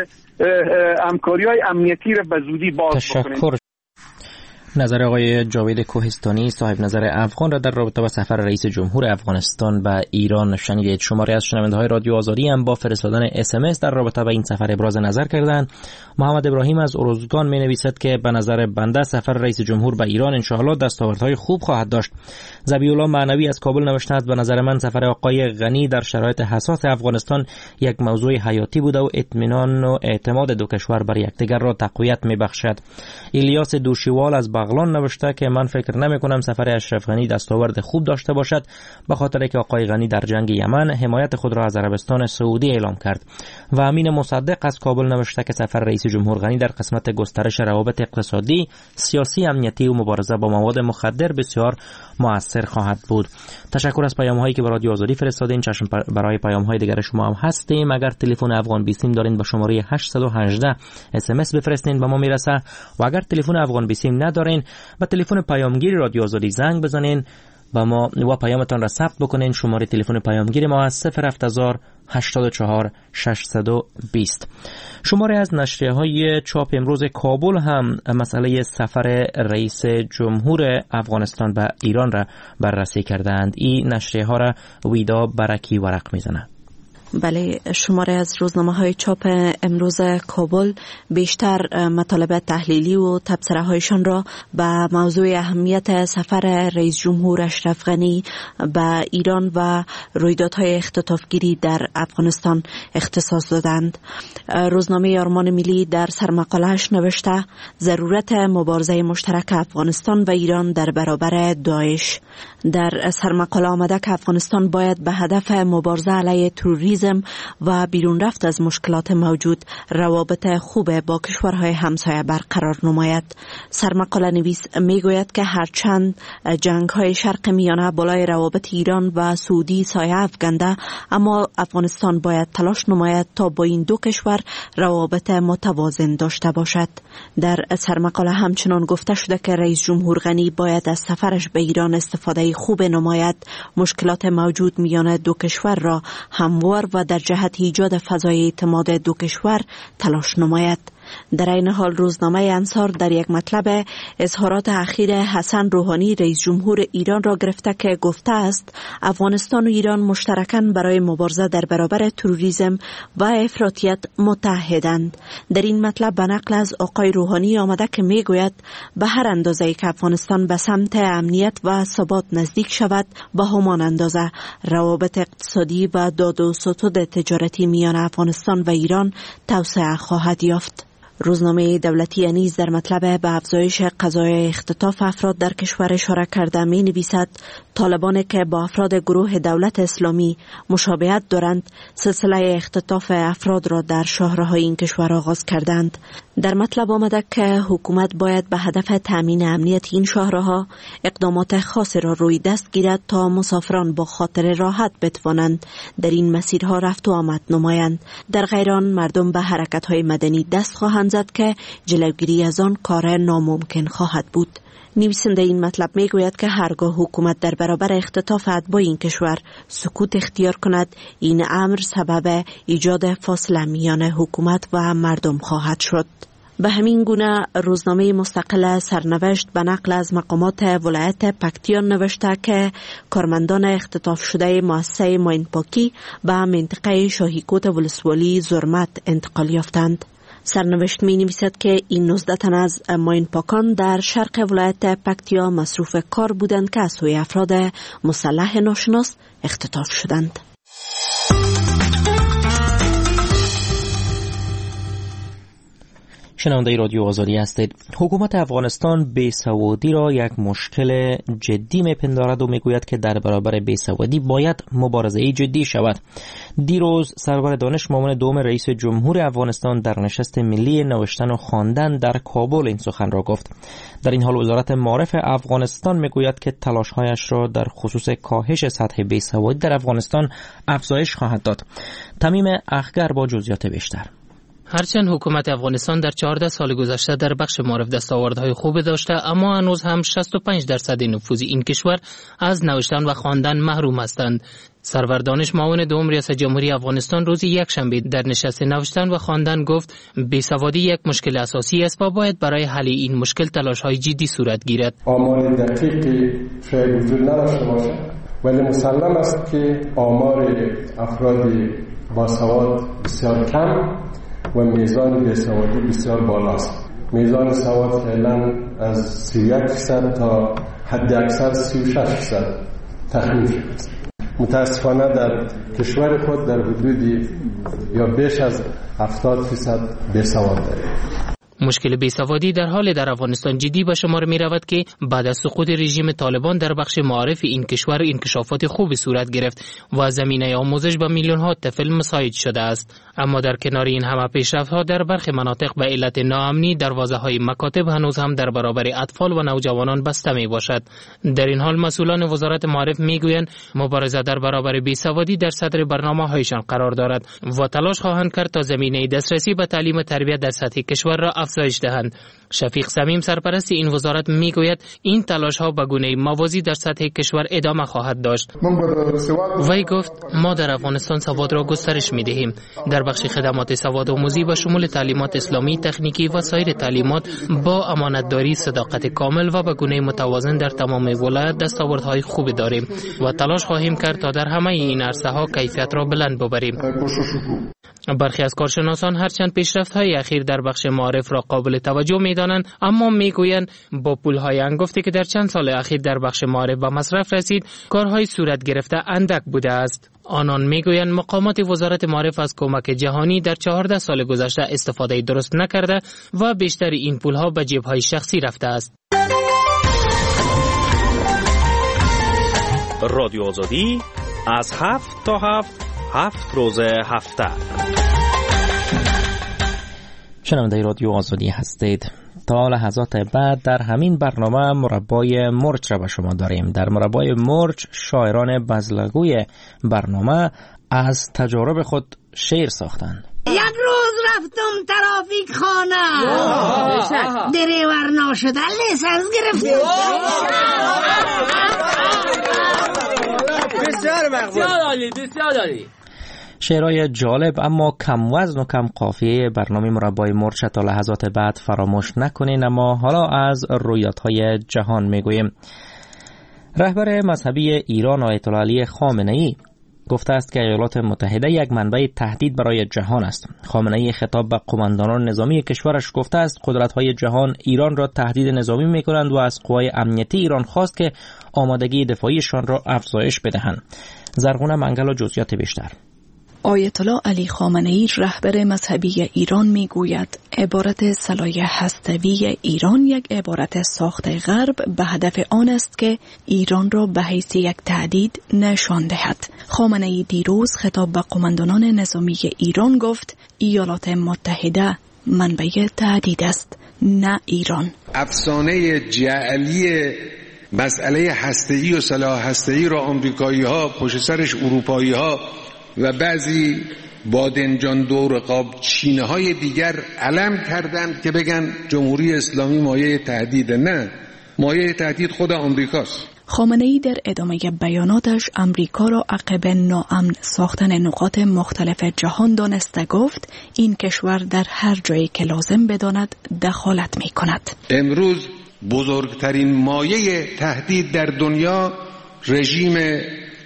همکاری‌های امنیتی را به زودی باز بکنیم. نظر آقای جاوید کوهستانی صاحب نظر افغان را در رابطه با سفر رئیس جمهور افغانستان به ایران شنیدید. شماری از شنونده‌های رادیو آزادی هم با فرستادن اس ام اس در رابطه با این سفر ابراز نظر کردند. محمد ابراهیم از اروزگان می‌نویسد که به نظر بنده سفر رئیس جمهور به ایران ان شاء الله دستاوردهای خوب خواهد داشت. ذبیح الله معنوی از کابل نوشته است به نظر من سفر آقای غنی در شرایط حساس افغانستان یک موضوع حیاتی بوده و اطمینان و اعتماد دو کشور بر یکدیگر را تقویت می‌بخشد. الیاس دوشیوال از بغلان نوشته که من فکر نمی کنم سفر اشرف غنی دستاورد خوب داشته باشد، به خاطر که آقای غنی در جنگ یمن حمایت خود را از عربستان سعودی اعلام کرد. و امین مصدق از کابل نوشته که سفر رئیس جمهور غنی در قسمت گسترش روابط اقتصادی، سیاسی، امنیتی و مبارزه با مواد مخدر بسیار مؤثر خواهد بود. تشکر از پیام هایی که به رادیو آزادی فرستادین. چشم برای پیام های دیگر شما هم هستیم. اگر تلفن افغان بیسیم دارین با شماره هشت یک هشت اس ام اس بفرستین، به ما میرسه. و اگر تلفن افغان بیسیم ندارین، با تلفن پیامگیر رادیو آزادی زنگ بزنین و ما و پیامتان را ثبت بکنین. شماره تلفن پیامگیر ما از صفر هفت هزار هشتاد و چهار ششصد و بیست. شماره از نشریه های چاپ امروز کابل هم مسئله سفر رئیس جمهور افغانستان به ایران را بررسی کردند. این نشریه ها را ویدا برکی ورق میزنه. بله، شماره از روزنامه های چاپ امروز کابل بیشتر مطالب تحلیلی و تبصره هایشان را به موضوع اهمیت سفر رئیس جمهور اشرف غنی به ایران و رویدادهای اختطافگیری در افغانستان اختصاص دادند. روزنامه آرمان ملی در سرمقاله‌اش نوشته ضرورت مبارزه مشترک افغانستان و ایران در برابر داعش. در سرمقاله آمده که افغانستان باید به هدف مبارزه علیه تروریسم و بیرون رفت از مشکلات موجود روابط خوب با کشورهای همسایه برقرار نماید. سرمقاله نویس میگوید که هرچند جنگ‌های شرق میانه بالای روابط ایران و سعودی سایه افکنده، اما افغانستان باید تلاش نماید تا با این دو کشور روابط متوازن داشته باشد. در سرمقاله همچنان گفته شده که رئیس جمهور غنی باید از سفرش به ایران استفاده خوب نماید، مشکلات موجود میان دو کشور را هموار و در جهت ایجاد فضای اعتماد دو کشور تلاش نماید. در این حال روزنامه انصار در یک مطلب اظهارات اخیر حسن روحانی رئیس جمهور ایران را گرفته که گفته است افغانستان و ایران مشترکاً برای مبارزه در برابر تروریسم و افراطیت متحدند. در این مطلب به نقل از آقای روحانی آمده که میگوید به هر اندازه‌ای که افغانستان به سمت امنیت و ثبات نزدیک شود، به همان اندازه روابط اقتصادی و داد و ستد تجارتی میان افغانستان و ایران توسعه خواهد یافت. روزنامه دولتی نیز در مطلب به افزایش قضایای اختطاف افراد در کشور اشاره کرده می نویسد طالبان که با افراد گروه دولت اسلامی مشابهت دارند سلسله اختطاف افراد را در شهرهای این کشور آغاز کردند. در مطلب آمده که حکومت باید به هدف تامین امنیت این شهرها اقدامات خاصی را روی دست گیرد تا مسافران با خاطر راحت بتوانند در این مسیرها رفت و آمد نمایند. در غیر آن مردم به حرکت‌های مدنی دست خواهند زد که جلوگیری از آن کار ناممکن خواهد بود. نویسنده این مطلب میگوید که هرگاه حکومت در برابر اختطاف اتباع این کشور سکوت اختیار کند، این امر سبب ایجاد فاصله میان حکومت و مردم خواهد شد. به همین گونه روزنامه مستقل سرنوشت به نقل از مقامات ولایت پکتیان نوشته که کارمندان اختطاف شده مؤسسه ماین پاکی به منطقه شاهیکوت ولسوالی زرمت انتقال یافتند. سرنوشت می نویسد که این نوزده تن از ماین پاکان در شرق ولایت پکتیا مصروف کار بودند که از سوی افراد مسلح ناشناس اختطاف شدند. شنونده رادیو آزادی هستید. حکومت افغانستان بیسوادی را یک مشکل جدی میپندارد و میگوید که در برابر بیسوادی باید مبارزه جدی شود. دیروز سرور دانش معاون دوم رئیس جمهور افغانستان در نشست ملی نوشتن و خواندن در کابل این سخن را گفت. در این حال وزارت معارف افغانستان میگوید که تلاش‌هایش را در خصوص کاهش سطح بیسوادی در افغانستان افزایش خواهد داد. تمیم اخگر با جزئیات بیشتر. هرچند حکومت افغانستان در چهارده سال گذشته در بخش معارف دستاوردهای خوب داشته، اما هنوز هم شصت و پنج درصد نفوذ این کشور از نوشتن و خواندن محروم هستند. سرور دانش معاون دوم ریاست جمهوری افغانستان روز یک شنبه در نشست نوشتن و خواندن گفت بیسوادی یک مشکل اساسی است و باید برای حل این مشکل تلاش‌های جدی صورت گیرد. آمار دقیقی شاید وجود نداشته باشد، ولی مسلم است که آمار افراد باسواد بسیار کم و میزان بیسوادی بسیار بالاست. میزان سواد فعلا از سی و یک درصد تا حد اکثر سی و شش درصد تخمین شده است. متاسفانه در کشور خود در حدود یا بیش از هفتاد درصد بیسواد داریم. مشکل بیسوادی در حال در افغانستان جدی به شمار می رود که بعد از سقوط رژیم طالبان در بخش معارف این کشور انکشافات خوبی صورت گرفت و زمینه آموزش به میلیون ها طفل مساعد شده است. اما در کنار این همه پیشرفت‌ها در برخی مناطق به علت ناامنی دروازه‌های مکاتب هنوز هم در برابر اطفال و نوجوانان بسته می باشد. در این حال مسئولان وزارت معارف میگویند مبارزه در برابر بیسوادی در صدر برنامه‌هایشان قرار دارد و تلاش خواهند کرد تا زمینه دسترسی به تعلیم و تربیت در سطح کشور را افزایش دهند. شفیق صمیم سرپرست این وزارت میگوید این تلاش‌ها به گونه موازی در سطح کشور ادامه خواهد داشت. وی گفت ما در افغانستان سواد را گسترش می‌دهیم. در بخش خدمات سواد آموزی به شمول تعلیمات اسلامی، تکنیکی و سایر تعلیمات با امانتداری، صداقت کامل و به گونه متوازن در تمام ولایت دستاوردهای خوبی داریم و تلاش خواهیم کرد تا در همه این عرصه‌ها کیفیت را بلند ببریم. برخی از کارشناسان هرچند پیشرفت‌های اخیر در بخش معارف را قابل توجه می‌دانند، اما می‌گویند با پول‌های انگفتی که در چند سال اخیر در بخش معارف به مصرف رسید، کارهای صورت گرفته اندک بوده است. آنان میگویند مقامات وزارت معارف از کمک جهانی در چهارده سال گذشته استفاده درست نکرده و بیشتر این پول‌ها به جیب‌های شخصی رفته است. رادیو آزادی از هفت تا هفت هفت روز هفته. شنونده رادیو آزادی هستید. تا لحظات بعد در همین برنامه مربای مرچ را به شما داریم. در مربای مرچ شاعران بزلگوی برنامه از تجارب خود شعر ساختند. یک روز رفتم ترافیک خانه، دریور ناشده لیسنس گرفتم. بسیار مقبول، بسیار عالی، بسیار عالی. شعرهای جالب اما کم وزن و کم قافیه برنامه مربای مرچ تا لحظات بعد فراموش نکنین. اما حالا از رویدادهای جهان میگوییم. رهبر مذهبی ایران آیت الله علی خامنه‌ای گفته است که ایالات متحده یک منبع تهدید برای جهان است. خامنه‌ای خطاب به قماندانان نظامی کشورش گفته است قدرت‌های جهان ایران را تهدید نظامی می‌کنند و از قوای امنیتی ایران خواست که آمادگی دفاعیشان را افزایش بدهند. زرغونه منگل و جزئیات بیشتر. آیت الله علی خامنه‌ای رهبر مذهبی ایران میگوید عبارت سلاح هسته‌ای ایران یک عبارت ساخته غرب به هدف آن است که ایران را به حیث یک تهدید نشان دهد. خامنه‌ای دیروز خطاب به قماندانان نظامی ایران گفت ایالات متحده منبع تهدید است، نه ایران. افسانه جعلی مسئله هسته‌ای و سلاح هسته‌ای را آمریکایی‌ها پشت سرش اروپایی‌ها و بعضی بادنجان دور قاب چینه های دیگر علم کردند که بگن جمهوری اسلامی مایه تهدید. نه، مایه تهدید خود آمریکاست. خامنه‌ای در ادامه بیاناتش امریکا را عقب ناامن ساختن نقاط مختلف جهان دانسته گفت این کشور در هر جایی که لازم بداند دخالت می کند. امروز بزرگترین مایه تهدید در دنیا رژیم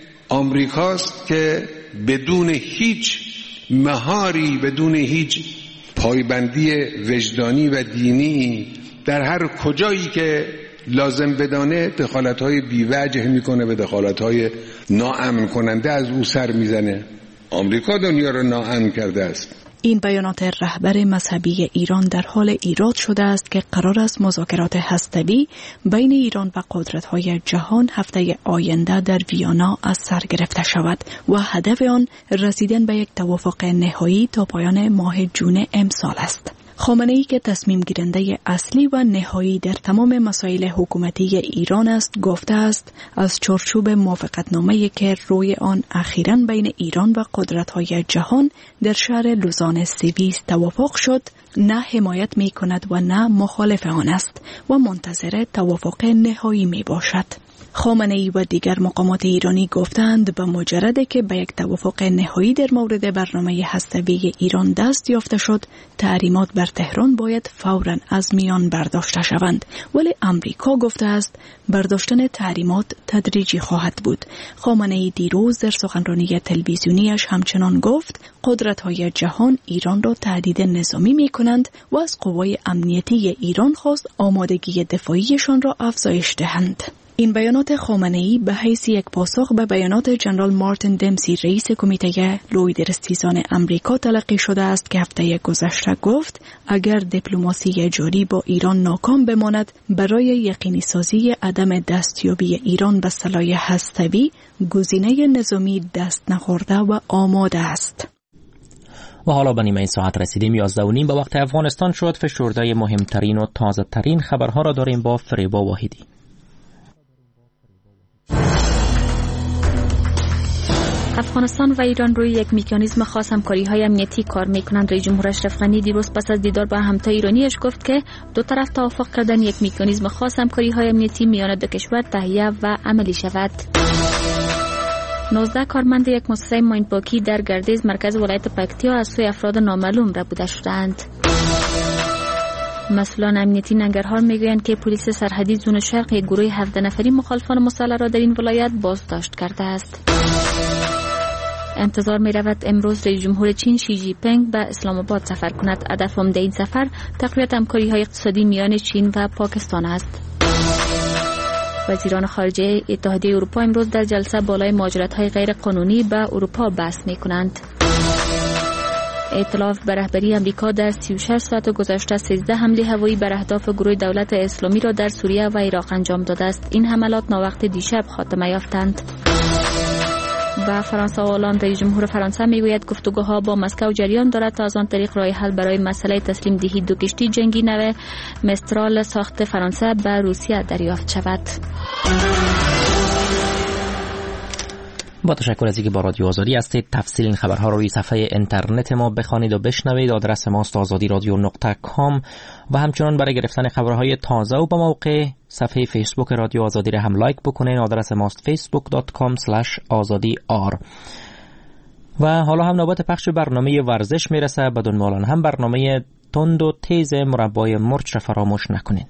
آمریکاست که بدون هیچ مهاری، بدون هیچ پایبندی وجدانی و دینی در هر کجایی که لازم بدانه دخالت‌های بی‌وجه میکنه و دخالت‌های ناامن کننده از او سر میزنه. آمریکا دنیا را ناامن کرده است. این بیانات رهبر مذهبی ایران در حال ایراد شده است که قرار است مذاکرات هسته‌ای بین ایران و قدرت‌های جهان هفته آینده در ویانا از سر گرفته شود و هدف آن رسیدن به یک توافق نهایی تا پایان ماه جون امسال است. خامنه‌ای که تصمیم گیرنده اصلی و نهایی در تمام مسائل حکومتی ایران است گفته است از چارچوب موافقتنامه‌ای که روی آن اخیراً بین ایران و قدرت‌های جهان در شهر لوزان سوئیس توافق شد نه حمایت می کند و نه مخالف آن است و منتظر توافق نهایی می باشد. خامنه‌ای و دیگر مقامات ایرانی گفتند به مجرد که به یک توافق نهایی در مورد برنامه هسته‌ای ایران دست یافته شد، تحریمات بر تهران باید فوراً از میان برداشته شوند. ولی امریکا گفته است برداشتن تحریمات تدریجی خواهد بود. خامنه‌ای دیروز در سخنرانی تلویزیونیش همچنان گفت قدرت‌های جهان ایران را تهدید نظامی می‌کنند و از قوای امنیتی ایران خواست آمادگی دفاعیشان را افزایش دهند. این بیانات خامنه‌ای به حیث یک پاسخ به بیانات جنرال مارتین دمسی رئیس کمیته لویدرستیزان امریکا تلقی شده است که هفته گذشته گفت اگر دیپلماسی جاری با ایران ناکام بماند برای یقینی سازی عدم دستیابی ایران به سلاح هسته‌ای گزینه نظامی دست نخورده و آماده است. و حالا به نیمه این ساعت رسیدیم. یازده و نیم به وقت افغانستان شد. فشرده مهمترین و تازه ترین خبرها را داریم با فریبا واحدی. افغانستان و ایران روی یک مکانیزم خاص همکاری‌های امنیتی کار می‌کنند. رئیس جمهور اشرف غنی دیروز پس از دیدار با همتای ایرانیش گفت که دو طرف توافق کردن یک مکانیزم خاص همکاری‌های امنیتی میان دو کشور تهیه و عملی شود. نوزده کارمند یک مؤسسه ماینپاکی در گردیز مرکز ولایت پکتیا از سوی افراد نامعلوم ربوده شدند. مسئولان امنیتی ننگرهار میگویند که پلیس سرحدی زون شرق یک گروه هفده نفری مخالفان مسلح را در این ولایت بازداشت کرده است. انتظار می رود امروز رئیس جمهور چین شی جی پینگ به اسلام آباد سفر کند. هدف عمده این سفر تقویت همکاری های اقتصادی میان چین و پاکستان است. وزیران خارجه اتحادیه اروپا امروز در جلسه بالای مهاجرت های غیر قانونی به اروپا بحث می کنند. ائتلاف به رهبری امریکا در سی و شش ساعت گذشته سیزده حمله هوایی بر اهداف گروه دولت اسلامی را در سوریه و عراق انجام داده است. این حملات ناوقت دیشب خاتمه یافتند. و فرانسه و هلند. رئیس جمهور فرانسه میگوید گفتگوها با مسکو جریان دارد تا از آن طریق راه حل برای مسئله تسلیم دهی دو کشتی جنگی نو مسترال ساخت فرانسه به روسیه دریافت شود. با تشکر از اینکه با رادیو آزادی هستید. تفصیل این خبرها رو روی صفحه اینترنت ما بخوانید و بشنوید. آدرس ماست آزادی رادیو نقطه کام و همچنان برای گرفتن خبرهای تازه و با موقع صفحه فیسبوک رادیو آزادی را هم لایک بکنید. آدرس ماست فیسبوک دات کام اسلش آزادی آر. و حالا هم نوبت پخش برنامه ورزش میرسه. بدون مالان هم برنامه تند و تیز مربای مرچ را فراموش نکنید.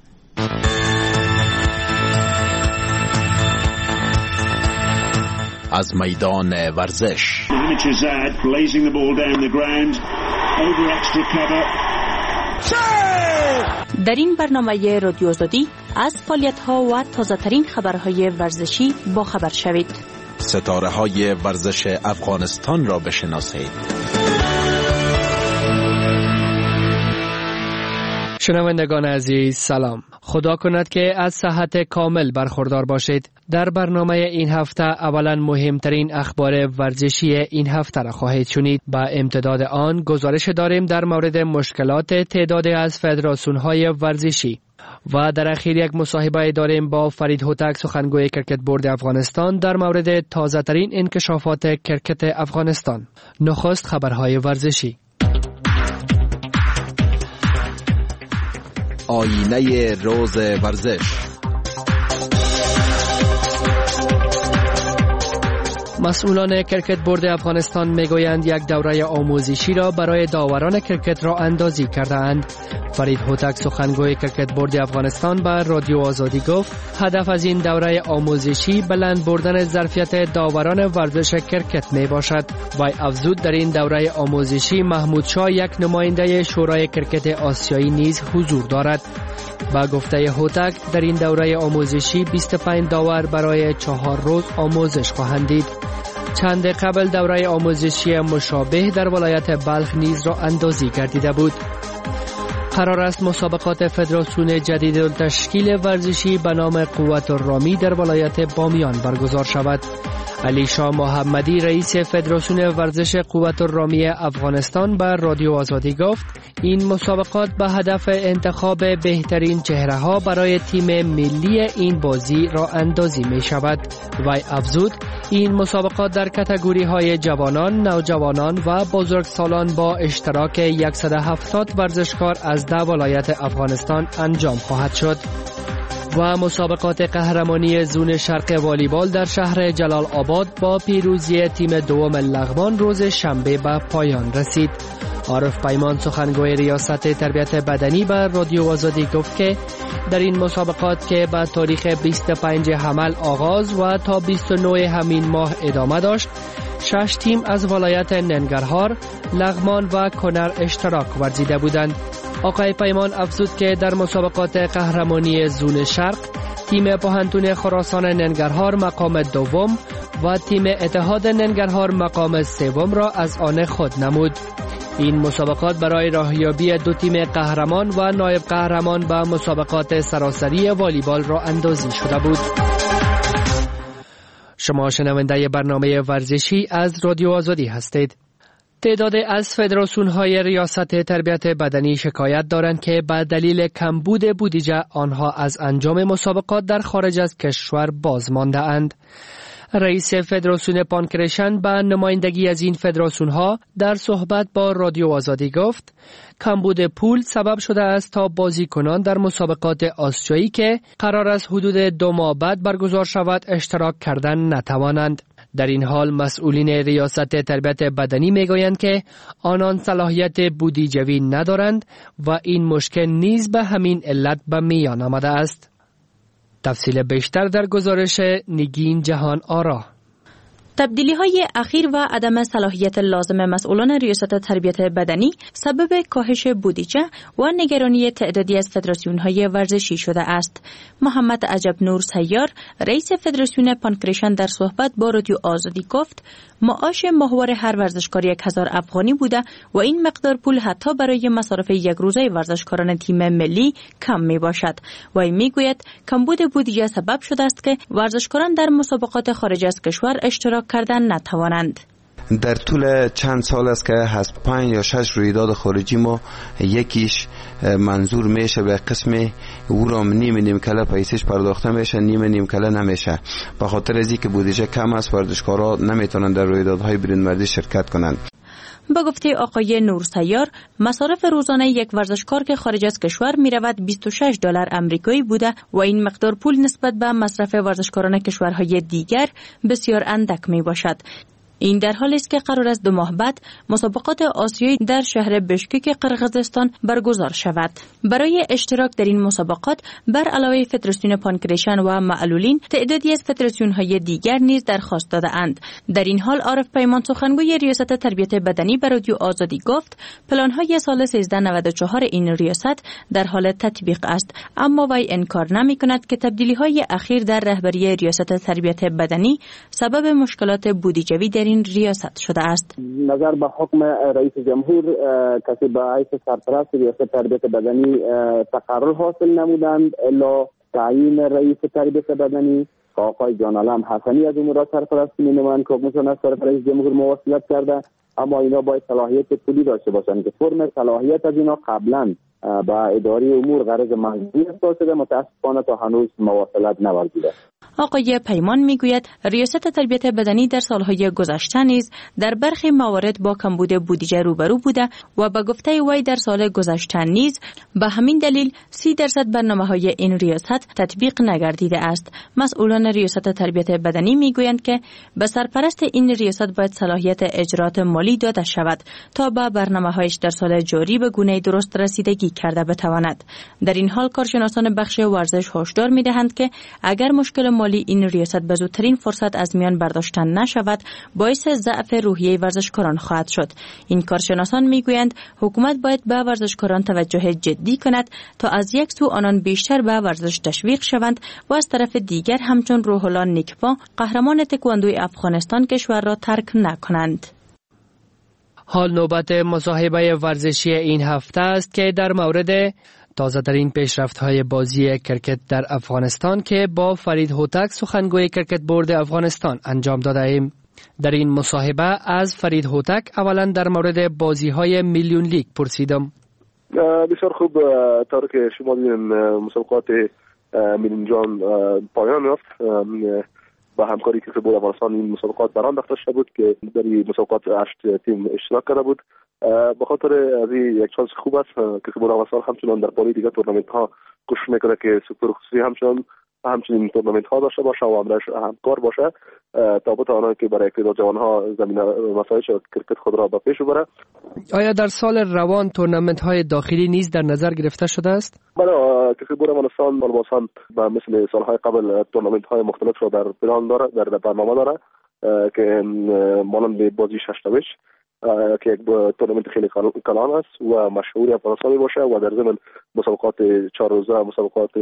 از میدان ورزش در این برنامه رادیو آزادی از فعالیت‌ها و تازه‌ترین خبرهای ورزشی با خبر شوید. ستاره‌های ورزش افغانستان را بشناسید. شنوندگان عزیز سلام. خدا کند که از صحت کامل برخوردار باشید. در برنامه این هفته اولا مهمترین اخبار ورزشی این هفته را خواهید شنید. با امتداد آن گزارش داریم در مورد مشکلات تعدادی از فدراسیون‌های ورزشی و در اخیر یک مصاحبه داریم با فرید هوتک سخنگوی کرکت بورد افغانستان در مورد تازه ترین انکشافات کرکت افغانستان. نخست خبرهای ورزشی. آینه روز ورزش. مسئولان کرکت بورد افغانستان میگویند یک دوره آموزشی را برای داوران کرکت را اندازی کرده اند. فرید هوتک سخنگوی کرکت بورد افغانستان به رادیو آزادی گفت هدف از این دوره آموزشی بلند بردن ظرفیت داوران ورزش کرکت می باشد. و افزود در این دوره آموزشی محمود شاه یک نماینده شورای کرکت آسیایی نیز حضور دارد. با گفته هوتک در این دوره آموزشی بیست و پنج داور برای چهار روز آموزش خواهند دید. چند قبل دوره آموزشی مشابه در ولایت بلخ نیز را اندازی گردیده بود. قرار است مسابقات فدراسیون جدید تشکیل ورزشی به نام قوت الرامی در ولایت بامیان برگزار شود. علی شاه محمدی رئیس فدراسیون ورزش قوت الرامی افغانستان به رادیو آزادی گفت این مسابقات به هدف انتخاب بهترین چهره ها برای تیم ملی این بازی را اندازی می شود. و افزود این مسابقات در کاتگوری های جوانان، نوجوانان و بزرگسالان با اشتراک صد و هفتاد ورزشکار از ده ولایت افغانستان انجام خواهد شد. و مسابقات قهرمانی زون شرق والیبال در شهر جلال آباد با پیروزی تیم دوم لغمان روز شنبه به پایان رسید. عارف پیمان سخنگوی ریاست تربیت بدنی به رادیو آزادی گفت که در این مسابقات که به تاریخ بیست و پنج حمل آغاز و تا بیست و نه همین ماه ادامه داشت، شش تیم از ولایت ننگرهار، لغمان و کنر اشتراک ورزیده بودند. آقای پیمان افزود که در مسابقات قهرمانی زون شرق تیم پاهنتون خراسان ننگرهار مقام دوم و تیم اتحاد ننگرهار مقام سوم را از آن خود نمود. این مسابقات برای راهیابی دو تیم قهرمان و نایب قهرمان به مسابقات سراسری والیبال را اندازی شده بود. شما شنونده برنامه ورزشی از رادیو آزادی هستید. تعداد از فدراسیون‌های ریاست تربیت بدنی شکایت دارند که به دلیل کمبود بودجه آنها از انجام مسابقات در خارج از کشور باز مانده اند. رئیس فدراسیون پانکرشن به نمایندگی از این فدراسیون‌ها در صحبت با رادیو آزادی گفت کمبود پول سبب شده است تا بازیکنان در مسابقات آسیایی که قرار است حدود دو ماه بعد برگزار شود اشتراک کردن نتوانند. در این حال مسئولین ریاست تربیت بدنی میگویند که آنان صلاحیت بودجوی ندارند و این مشکل نیز به همین علت به میان آمده است. تفصیل بیشتر در گزارش نگین جهان آرا. تبدیلی های اخیر و عدم صلاحیت لازم مسئولان ریاست تربیت بدنی سبب کاهش بودجه و نگرانی تعدادی از فدراسیون های ورزشی شده است. محمد عجب نور سیار، رئیس فدراسیون پانکرشن در صحبت با رادیو آزادی گفت معاش ماهواره هر ورزشکار یک هزار افغانی بوده و این مقدار پول حتی برای مصارف یک روزه ورزشکاران تیم ملی کم می باشد. و این می گوید کمبود بودجه سبب شده است که ورزشکاران در مسابقات خارج از کشور اشتراک کردن نتوانند. در طول چند سال است که از پنج یا شش رویداد خارجی ما یکیش منظور میشه به قسم او را نیم نیم کله پیسش پرداخته میشه، نیم نیم کله نمیشه. به خاطر از اینکه بودجه کم است ورزشکارا نمیتونن در رویدادهای برونمردی شرکت کنند. با گفته آقای نورسیار، مصارف روزانه یک ورزشکار که خارج از کشور می رود بیست و شش دلار آمریکایی بوده و این مقدار پول نسبت به مصرف ورزشکاران کشورهای دیگر بسیار اندک می باشد. این در حالی است که قرار است دو ماه بعد مسابقات آسیایی در شهر بشکک قرقیزستان برگزار شود. برای اشتراک در این مسابقات بر علاوه فدراسیون پانکرشن و معلولین تعدادی از فدراسیون‌های دیگر نیز درخواست داده‌اند. در این حال عارف پیمان سخنگوی ریاست تربیت بدنی به رادیو آزادی گفت پلان‌های سال سیزده نود و چهار این ریاست در حال تطبیق است، اما وی انکار نمی‌کند که تبدیلی‌های اخیر در رهبری ریاست تربیت بدنی سبب مشکلات بودجوی در این ریاست شده است. نظر به حکم رئیس جمهور کسی به حیث سرپرست ریاست تربیت بدنی تقرر حاصل نمودند الا تعیین رئیس تربیت بدنی آقای جان علم حسنی از امور سرپرست می‌نمایند که حکمشان از طرف رئیس جمهور مواصلت کرده، اما اینا باید صلاحیت پولی داشته باشند که فرم صلاحیت از اینا قبلا با اداره امور غرض منظوری اساس شده، متاسفانه تا هنوز مواصلت نورزیده. آقای پیمان میگوید ریاست تربیت بدنی در سالهای گذشته نیز در برخی موارد با کمبود بودجه روبرو بوده و به گفته وی در سال گذشته نیز به همین دلیل سی درصد برنامه‌های این ریاست تطبیق نگردیده است. مسئولان ریاست تربیت بدنی میگویند که به سرپرست این ریاست باید صلاحیت اجرات مالی داده شود تا به برنامه‌هایش در سال جاری به گونه درست رسیدگی کرده بتواند. در این حال کارشناسان بخش ورزش هشدار می‌دهند که اگر مشکل مالی این ریاست به زودترین فرصت از میان برداشتن نشود باعث ضعف روحیه ورزشکاران خواهد شد. این کارشناسان میگویند حکومت باید به ورزشکاران توجه جدی کند تا از یک سو آنان بیشتر به ورزش تشویق شوند و از طرف دیگر همچون روح الله نیکپا قهرمان تکواندوی افغانستان کشور را ترک نکنند. حال نوبت مصاحبه ورزشی این هفته است که در مورد تازه ترین پیشرفت های بازی کرکت در افغانستان که با فرید هوتک سخنگوی کرکت بورد افغانستان انجام داده ایم. در این مصاحبه از فرید هوتک اولا در مورد بازی های میلیون لیگ پرسیدم. بسیار خوب، طور که شما دیدین مسابقات میلیون جان پایان یافت. با همکاری کرکت بورد افغانستان این مسابقات بران داشته شده بود که در این مسابقات هشت تیم اشتراک کرده بود. به خاطر از این یک چانس خوب است که کرکت بورد افغانستان همچنان در باره دیگر تورنمنت ها کوشش میکنه که سوپر خصوصی همچنان همچنین تورنمنت ها داشته باشه و همراهش همکار باشه تا بتونه آنها که برای تعداد جوان ها زمینه مسایش کرکت خود را به پیش ببره. آیا در سال روان تورنمنت های داخلی نیز در نظر گرفته شده است؟ بله، کرکت بورد افغانستان مالباسان به مثل سالهای قبل تورنمنت های مختلف را در پلان داره، در برنامه داره که مانند بازی ششتوش که یک تورنمنت خیلی کلان است و مشهور افغانستانی باشه و در ضمن مسابقات چهار روزه، مسابقات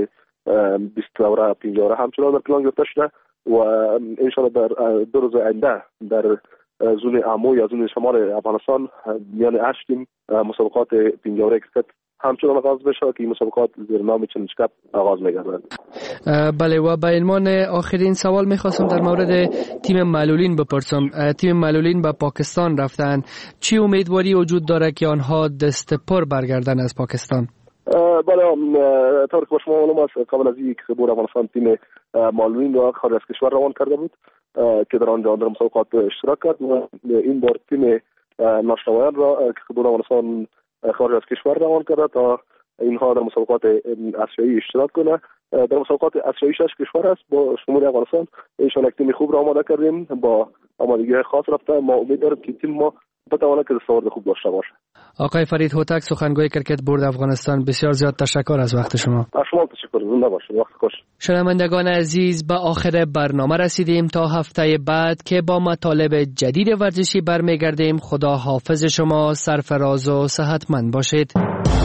بیست دوره پنج دوره همچنان در پلان گرفته شده و ان شاء الله در دو روز آینده در زون امو یا زون شمال افغانستان میان هشت تیم مسابقات پنج دوره کرکت همچنان آغاز بشه که مسابقات زیر نام چلنج کپ آغاز می‌گردد. بله و به عنوان آخرین سوال می‌خواستم در مورد تیم معلولین بپرسم. تیم معلولین به پاکستان رفتن، چی امیدواری وجود داره که آنها دست پر برگردن از پاکستان؟ بله طور که شما معلوم است قبل از اینکه خبر افغانستان تیم معلولین را خارج از کشور روان کرده بود که در آنجا در مسابقات اشتراک کرد و این بار تیم ناشنوایان را که خبر افغانستان خارج از کشور روان کرده تا اینها در مسابقات آسیایی اشتراک کنه. در مسابقات آسیایی شش کشور است با شمول افغانستان. ان شاء الله تیم خوب را آماده کردیم، با آمادگی خاص رفته. ما امید داریم که تیم ما بتواند که دستاورد خوب داشته باشه. آقای فرید هوتک، سخنگوی کرکت بورد افغانستان، بسیار زیاد تشکر از وقت شما. از شما تشکر. زنده باشید. وقت خوش. شنوندگان عزیز، به آخر برنامه رسیدیم. تا هفته بعد که با مطالب جدید ورزشی برمیگردیم. خدا حافظ شما، سرفراز و صحتمند باشید.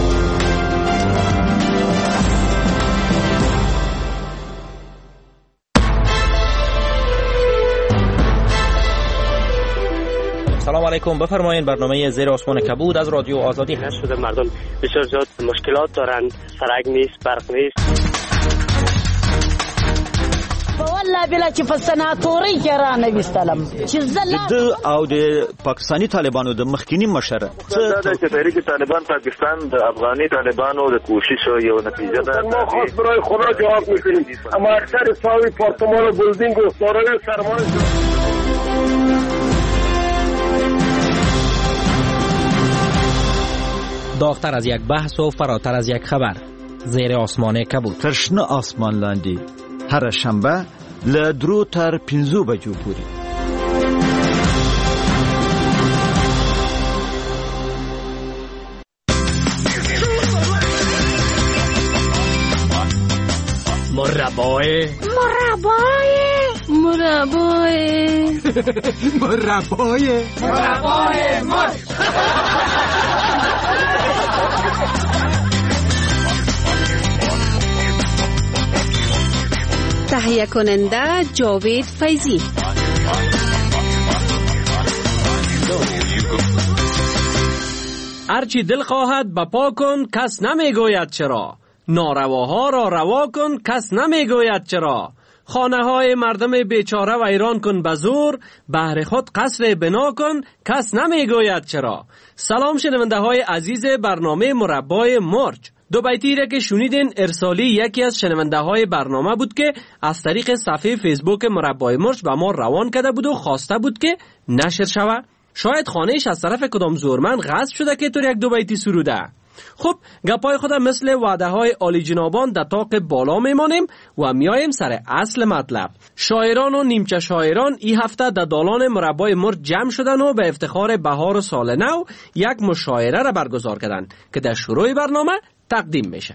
سلام علیکم، بفرمایید. برنامه زیر آسمان کبود از رادیو آزادی هست. شده مردم بسیار زیاد مشکلات دارند، سرک نیست، برق نیست. والله بلا چې په سناتوري کې را نه وستلم چې زله د او د پاکستانی طالبانو د مخکینی مشر څه د تحریک طالبان پاکستان د افغاني طالبانو د کوشش یو نتیجه ده. ما خاص برای خدا جواب میکنیم، اما اکثر ساوی پارتمان و بلدینگ و دارای سرمایه داغتر از یک بحث و فراتر از یک خبر. زیر آسمان کبود. ترشنه آسمان لاندی هر شنبه له درو تر پنځو بجو پورې. مربای مربای مربای مربای مربای مر تهیه کننده جاوید فیضی. هرچی دل خواهد بپا کن کس نمیگوید چرا، نارواها را روا کن کس نمیگوید چرا، خانه های مردم بیچاره ویران کن به زور، بهر خود قصر بنا کن کس نمیگوید چرا. سلام شنونده های عزیز برنامه مربای مرج. دو بیتی را که شنیدین ارسالی یکی از شنونده های برنامه بود که از طریق صفحه فیسبوک مربای مرج به ما روان کرده بود و خواسته بود که نشر شود. شاید خانهش از طرف کدام زورمن غصب شده که طور یک دو بیتی سروده. خب گپای خود مثل وعده های عالی جنابان در طاق بالا میمانیم و میایم سر اصل مطلب. شاعران و نیمچه شاعران این هفته در دالان مربای مرج جمع شدن و به افتخار بهار و سال نو یک مشاعره را برگزار کردن که در شروع برنامه تقدیم میشه.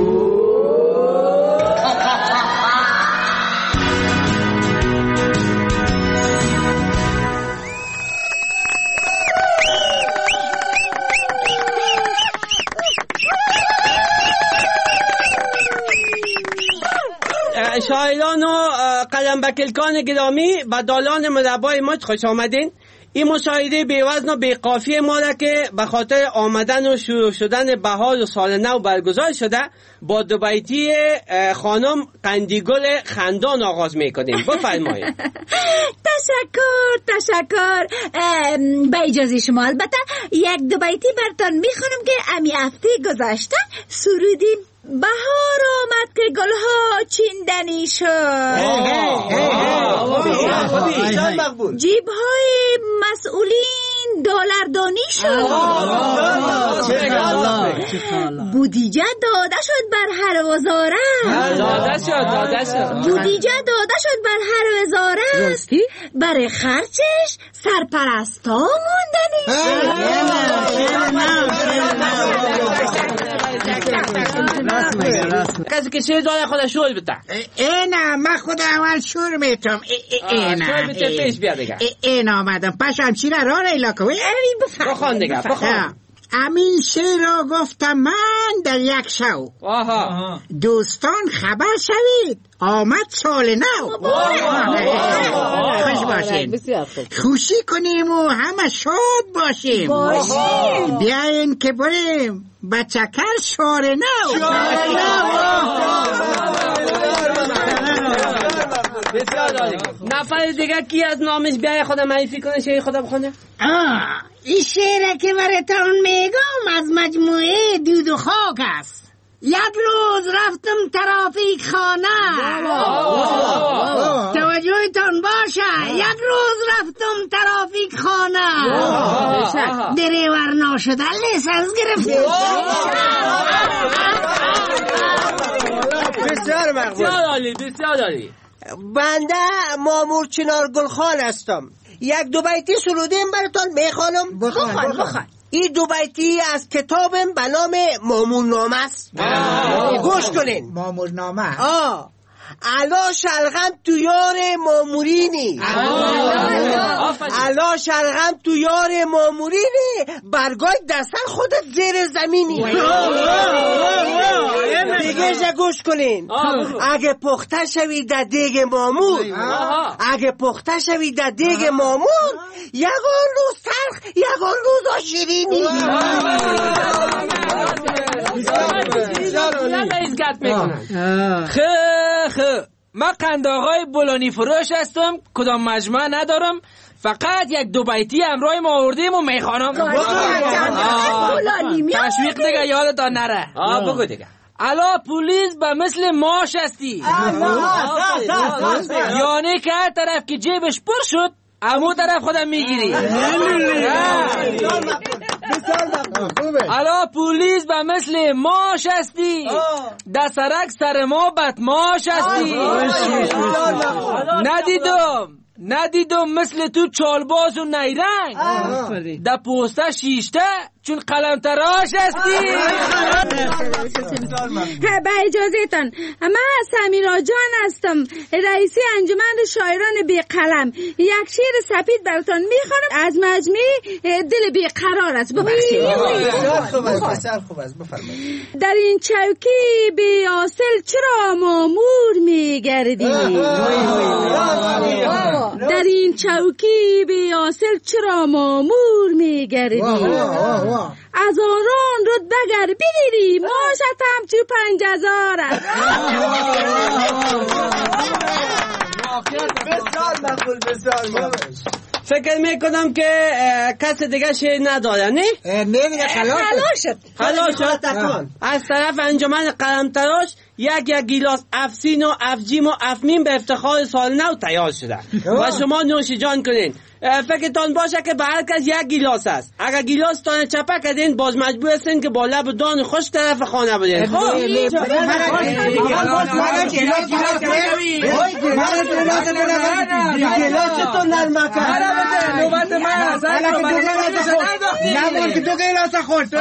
شاعران و قلم بکلکان گرامی به دالان مربای مرج خوش آمدین. این مشاهده بی وزن و بی قافیه ما را که به خاطر آمدن و شروع شدن بهار و سال نو برگزار شده با دو بیتی خانم قندیگل خندان آغاز میکنیم. بفرمایید. تشکر تشکر. با اجازه شما البته یک دو بیتی برتان میخونم که امی هفته گذشته سرودیم. بهار آمد که گلها چیندنی شد، جیب‌های مسئولین دلاردانی شد، بودجه داده شد بر هر وزارت، بودجه داده شد بر هر وزارت، برای خرچش سرپرستا موندنی کسی که شیر داره خود شور بده. اینا من خود اول شور میتم. اینا شور بده پیش بیا دیگه. این آمدم پشم چیره را را ایلاکه. بخوان دیگه بخوان. امین شعر را گفتم من در یک شو. آها. دوستان خبر شوید آمد سال نو. خوش باشین، خوشی کنیم و همه شاد باشیم. باشیم بیاین که بریم بچکر شار نو. نفر دیگه کی از نامش بیای خودم معرفی کنه، شعر خودم بخونه؟ آه این شعر که براتون میگم از مجموعه دود و خاک است. یک روز رفتم ترافیک خانه، توجهتان باشه، یک روز رفتم ترافیک خانه، دریور ناشده لیسنس گرفتم. بسیار مقبول، بسیار عالی، بسیار عالی. بنده مامور چنار گلخان هستم. یک دو بیتی سرودیم براتون میخوانم. بخوان بخوان. این دو بیتی از کتابم به نام مامورنامه است. گوش کنین. مامورنامه. آه علا شلغم تو یار مامورینی، علا شلغم تو یار مامورینی، برگای در سر خودت زیر زمینی. دیگه جا گوش کنین. اگه پخته شوی در دیگ مامور، اگه پخته شوی در دیگ مامور، یگان روز تلخ یگان روز شیرینی. خه خه من قند آقای بولانی فروش هستم، کدام مجموعه ندارم، فقط یک دو بیتی همراه ما آوردیم و میخوانم. تشویق دیگه یادتان نره. آه بگو دیگه. الا پولیس به مثل ماش هستی، یعنی که هر طرف که جیبش پر شد امو طرف خودم میگیری. الا پولیس به مثل ماش هستی، در سرک سر ما بدماش هستی. ندیدم ندیدم مثل تو چالباز و نیرنگ، در پوسته شیشته چون قلم تراش هستی. به اجازه تان، من سمیرا جان هستم، رئیسی انجمن شاعران بی قلم. یک شعر سپید براتون میخوانم از مجموعه دل بی قرار است. ببخشید. در این چوکی بی حاصل چرا مامور میگردی؟ در این چوکی بی حاصل چرا مامور میگردی؟ از آران رتبه گر بگیری ماشت هم تو پنج هزار است. فکر میکنم که کس دیگه شعر نداره، نه؟ نمیگه خلاشت خلاشت از طرف انجمن قلمتراش یک یک گیلاس افسین و افجیم و افمین به افتخار سال نو تیار شده و شما نوش جان کنین. فکرتان باشه که به هر کس یک گیلاس است. اگر گیلاس تان چپه کردین باز مجبور هستین که با لب دان خوش طرف خانه برین. خب گیلاستون نرمه کرد. نوبت من هست. نبون که تو گیلاس خورد.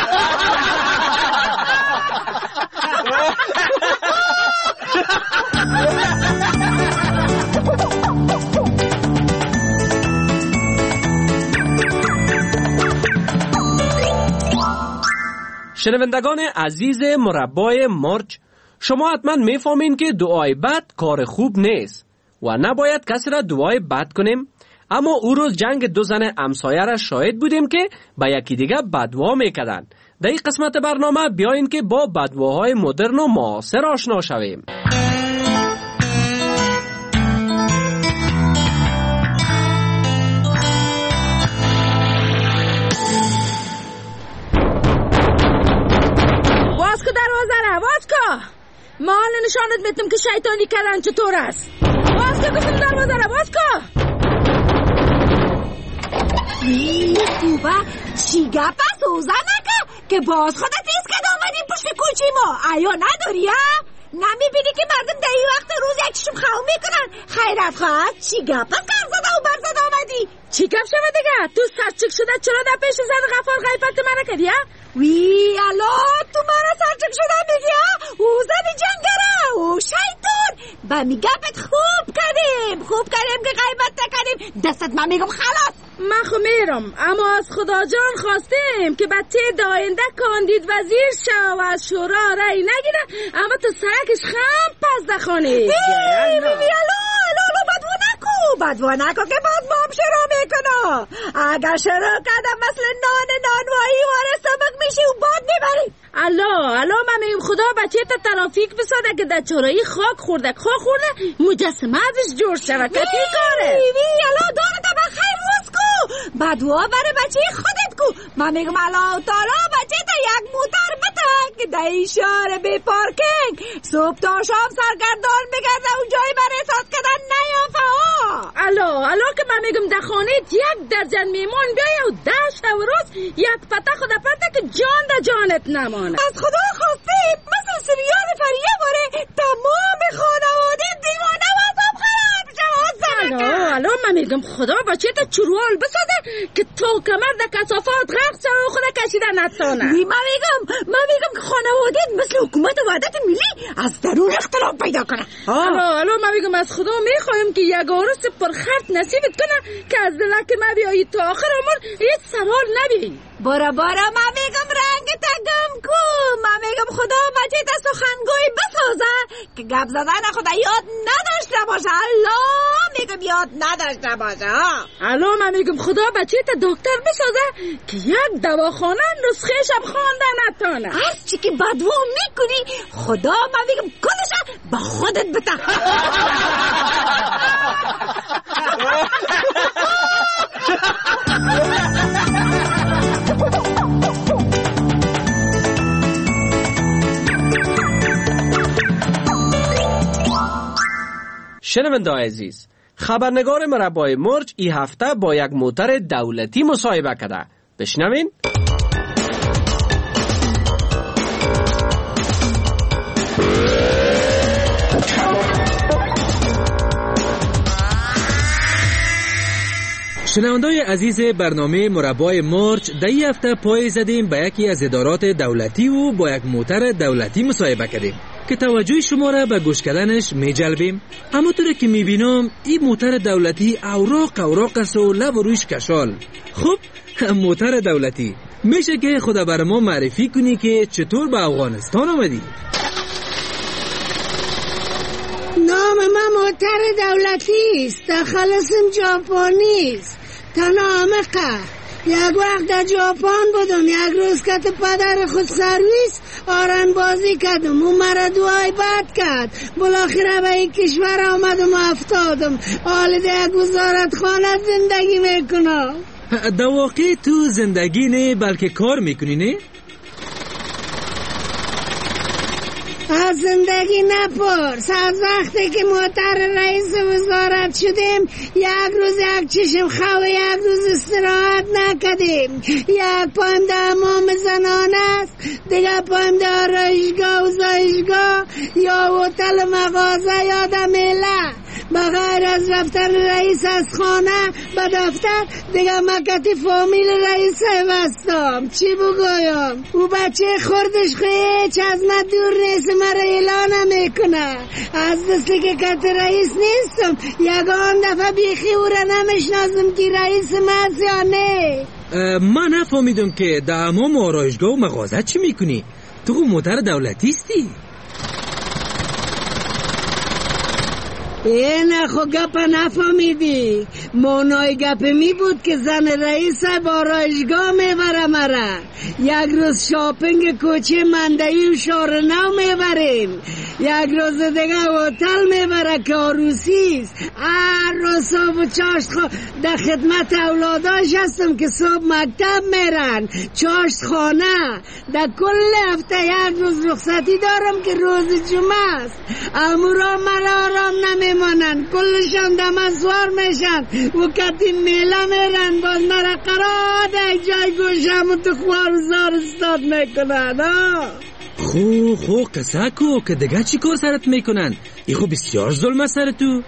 شنوندگان عزیز مربای مرج، شما حتما میفهمین که دعای بد کار خوب نیست و نباید کسی را دعای بد کنیم. اما او روز جنگ دو زن همسایه را شاهد بودیم که با یکی دیگه بدوا میکردن. در این قسمت برنامه بیاین که با بدواهای مدرن و معاصر آشنا شویم. ما حالا نشانت میتونم که شیطانی کردن چطور است. باز که گفتم دروازه را باز که خوبه چی گپ است اوزه نکه که باز خودت ایست که دامنین پشت کوچی ما ایا نداری ها؟ نمیبینی که مردم در این وقت روز یکیشون خواهم میکنن خیرت خواهد چی گپ است که زده و برزد آمدی؟ چی گپ شده دیگه؟ تو سرچک شده چرا در پیش زن غفار غیبت منه کردی ها؟ وی الا تو مرا سرچک شده میگی ها؟ او زن جنگره او شیطون با میگه بهت خوب کردیم خوب کردیم که غیبت نکردیم دستت من میگم خلاص من خو میرم، اما از خدا جان خواستیم که بچه داینده کاندید وزیر شو و از شورا رای نگیره، اما تو سرکش خم پس دخانی. ای بی بی الو الو الو بدو نکو بدو نکو که باز مام شروع میکنه. اگر شروع کردم مثل نان نانوایی واره سبق میشی و باد میبری. الو الو من میگم خدا بچه تا ترافیک بساده که در چورایی خاک خورده خاک خورده مجسمه ازش جور شده کتی کاره. وی وی الو دارتا بخیر روز کو بدوا برای بچه خودت کو. من میگم الو تالا بچه تا یک موتر بتن که در اشاره بی پارکینگ صبح تا شام سرگردان بگرده و جایی برای ساز کردن نیافه ها. الو الو که من میگم در خانه یک درجن میمون بیای و دشت و روز یک پته خود پته که جان در جانت نمانه. از خدا خواسته مثل سریال فریه باره تمام خانواده دیوانه و ازم خراب شد. الو الو من میگم خدا بچه تا چروال بساده که تو کمر در کسافات غرق شد و خدا کشیده نتانه. من میگم من میگم که خانواده مثل حکومت وحدت ملی از درون اختلاف پیدا کنه. الو الو من میگم از خدا میخوایم که یک عروس پرخرط نصیبت کنه که از دلک من بیایی تا آخر عمر هیچ سوال نبی. بارا بارا من میگم رنگ تگم کو. من میگم خدا بچه تا سخنگوی بسازه که گپ زدن خدا یاد نداشته باشه. الله میگم یاد نداشته باشه. الو من میگم خدا بچه تا دکتر بسازه که یک دواخانه نسخه شب خواندن نتانه. هر چی که بدو میکنی خدا من میگم کلشه با خودت بتا. شنونده عزیز، خبرنگار مربای مرج ای هفته با یک موتر دولتی مصاحبه کرده. بشنوین. شنوندای عزیز برنامه مربای مرج در این هفته پای زدیم به یکی از ادارات دولتی و با یک موتر دولتی مصاحبه کردیم که توجه شما را به گوش کردنش می جلبیم. همونطور که می بینم این موتر دولتی اوراق اوراق است و لب و رویش کشال. خب موتر دولتی میشه که خدا بر ما معرفی کنی که چطور به افغانستان آمدی؟ نام من موتر دولتی است، دخلصم ژاپنی است، تنامقه. یک وقت در ژاپن بودم، یک روز که پدر خود سرویس آرن بازی کردم و مرا دعای بد کرد. بالاخره به این کشور آمدم و افتادم. حال در گزارت خانه زندگی میکنم. در واقع تو زندگی نه بلکه کار میکنی نه؟ از زندگی نپرس. از وقتی که موتر رئیس وزارت شدیم یک روز یک چشم خواه یک روز استراحت نکدیم. یک پایم در امام زنانه است، دیگه پایم در آرایشگاه و زایشگاه یا هتل مغازه یا در میله. بغیر از رفتن رئیس از خانه به دفتر دیگه مکتی فامیل رئیس بستم. چی بگویم؟ او بچه خوردش خیچ از من دور نیست، مرا اعلان میکنه. از دستی که کت رئیس نیستم یگان دفعه بیخی او را نمیشناسم که رئیس ماست یا نه. من نفهمیدم که در امام آرایشگاه و مغازه چی میکنی؟ تو موتر دولتی استی؟ این خو گپ نفهمیدی. مانای گپ می بود که زن رئیس با رایشگاه میبره مرا. یک روز شاپینگ کوچه مندهی و شار نو میبریم، یک روز دیگه هتل میبره که عروسیست. هر روز صبح و چاشت خو در خدمت اولاداش هستم که صبح مکتب میرن، چاشت خانه. در کل هفته یک روز رخصتی دارم که روز جمعه است. امورا مرا آرام نمیمانن، کلشان دم سوار میشن و کتی میله میرن، باز مرا قرار یک جای گوشم و تو خوار زار استاد میکنن. خو خو قصه کو که دیگه چی کار سرت میکنن؟ ای خو بسیار ظلم سر تو.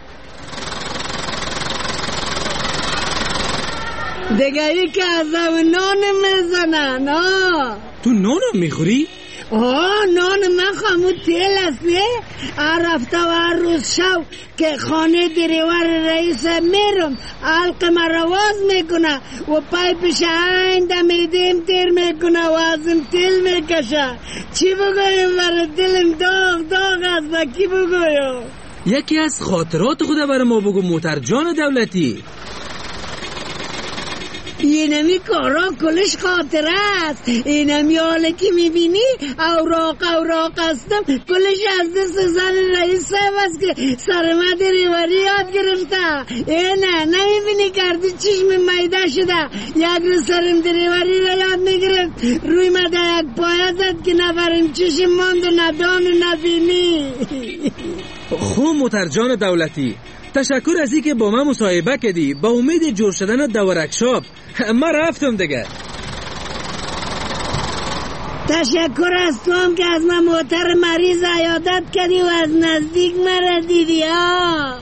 دیگه ای که از نان میزنن. تو نانم میخوری؟ آه نان من خامو تیل است نه؟ رفته و هر روز شو که خانه دریور رئیس میرم حلق مرواز میکنه و پایپش این دمیدیم تیر میکنه و ازم تیل میکشه. چی بگویم برای دلم داغ داغ است و کی بگویم؟ یکی از خاطرات خود برای ما بگو موتر جان دولتی. اینمی کارا کلش خاطره است. اینمی حاله که میبینی اوراق اوراق هستم کلش از دست زن رئیس صاحب است که سرما دریوری یاد گرفته. اینه نمیبینی کردی چشم میده شده یک رو سرم دریوری را یاد میگرفت روی مده یک پایه زد که نفرم چشم ماند و ندان و نبینی. خوب موتر جان دولتی، تشکر از این که با من مصاحبه کردی. با امید جور شدن دورکشاپ من رفتم دیگه. تشکر از تو هم که از من موتر مریض عیادت کردی و از نزدیک مرا دیدی. ها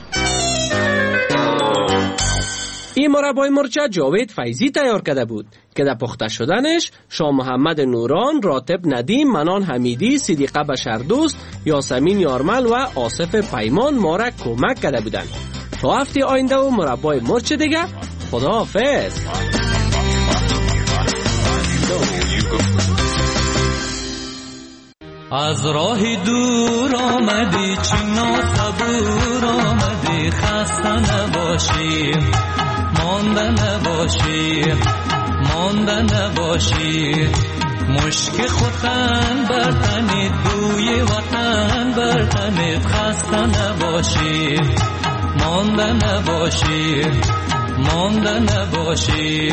این مربای مرچ جاوید فیضی تیار کرده بود که در پخته شدنش شاه محمد نوران، راتب ندیم، منان حمیدی، صدیقه بشردوست، یاسمین یارمل و آصف پیمان ما را کمک کرده بودند. تا هفته آینده و مربای مرچ دیگه. خداحافظ. از راه دور آمدی چنا صبور آمدی خسته نباشی مانده نباشی مانده نباشی مشک خوتن برتنید بوی وطن برتنید خسته نباشی مانده نباشی مانده نباشی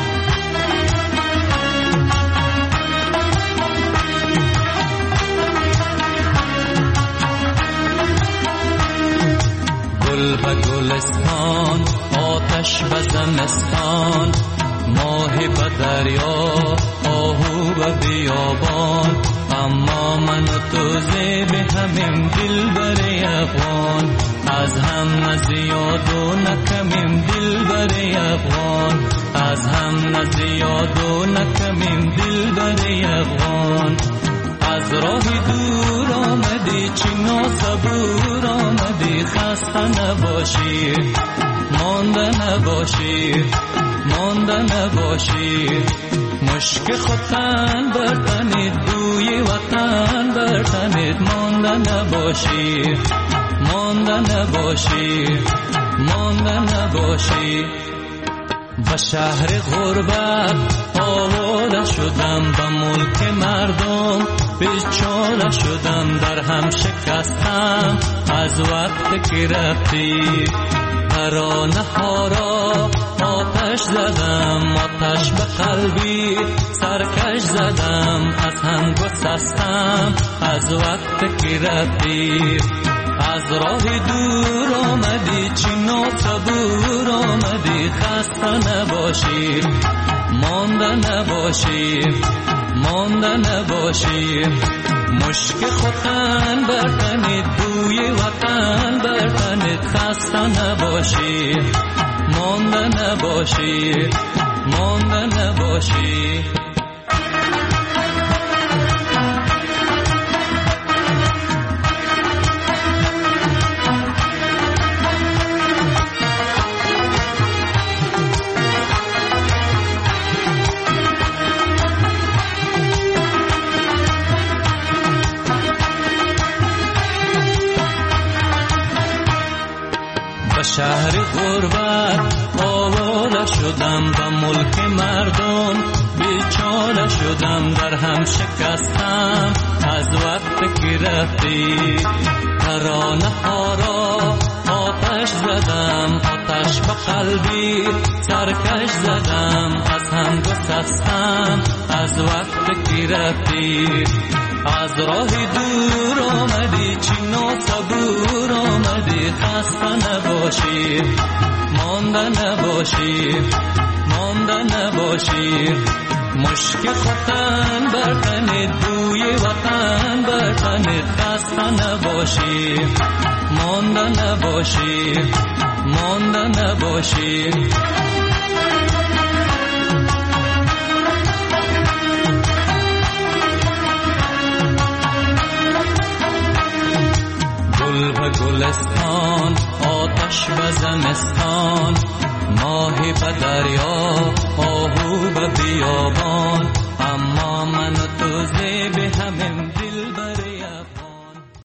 گل به گلستان آتش به زمستان ماه به دریا آهو به بیابان اما من و تو زیب همیم دل بر افغان از هم نزیاد و نکمیم دل بر افغان از هم نزیاد و نکمیم دل بر افغان از راه دور آمدی چنا صبور آمدی خسته نباشی مانده نباشی مانده نباشی مشک خوتن برتنید بوی وطن برتنید مانده نباشی مانده نباشی مانده نباشی به شهر غربت آواره شدم به ملک مردم بیچاره شدم در هم شکستم از وقت که رفتی ترانه ها را آتش زدم آتش به قلبی سرکش زدم از هم گسستم از وقت که رفتی از راه دور آمدی چنا صبور آمدی خسته نباشی مانده نباشی مانده نباشی مشک خوتن برتنید بوی وطن برتنید خسته نباشی مانده نباشی مانده نباشی شهر غربت آواره شدم به ملک مردم بیچاره شدم در هم شکستم از وقت که رفتی ترانه ها را آتش زدم آتش به قلبی سرکش زدم از هم گسستم از وقت که رفتی از راه دور آمدی چنا صبور آمدی خسته نباشی مانده نباشی مانده نباشی مشک خوتن برتنید بوی وطن برتنید خسته نباشی مانده نباشی مانده نباشی به گلستان، آتش به زمستان، ماهی به دریا، آهو به بیابان، اما من و تو زیب همه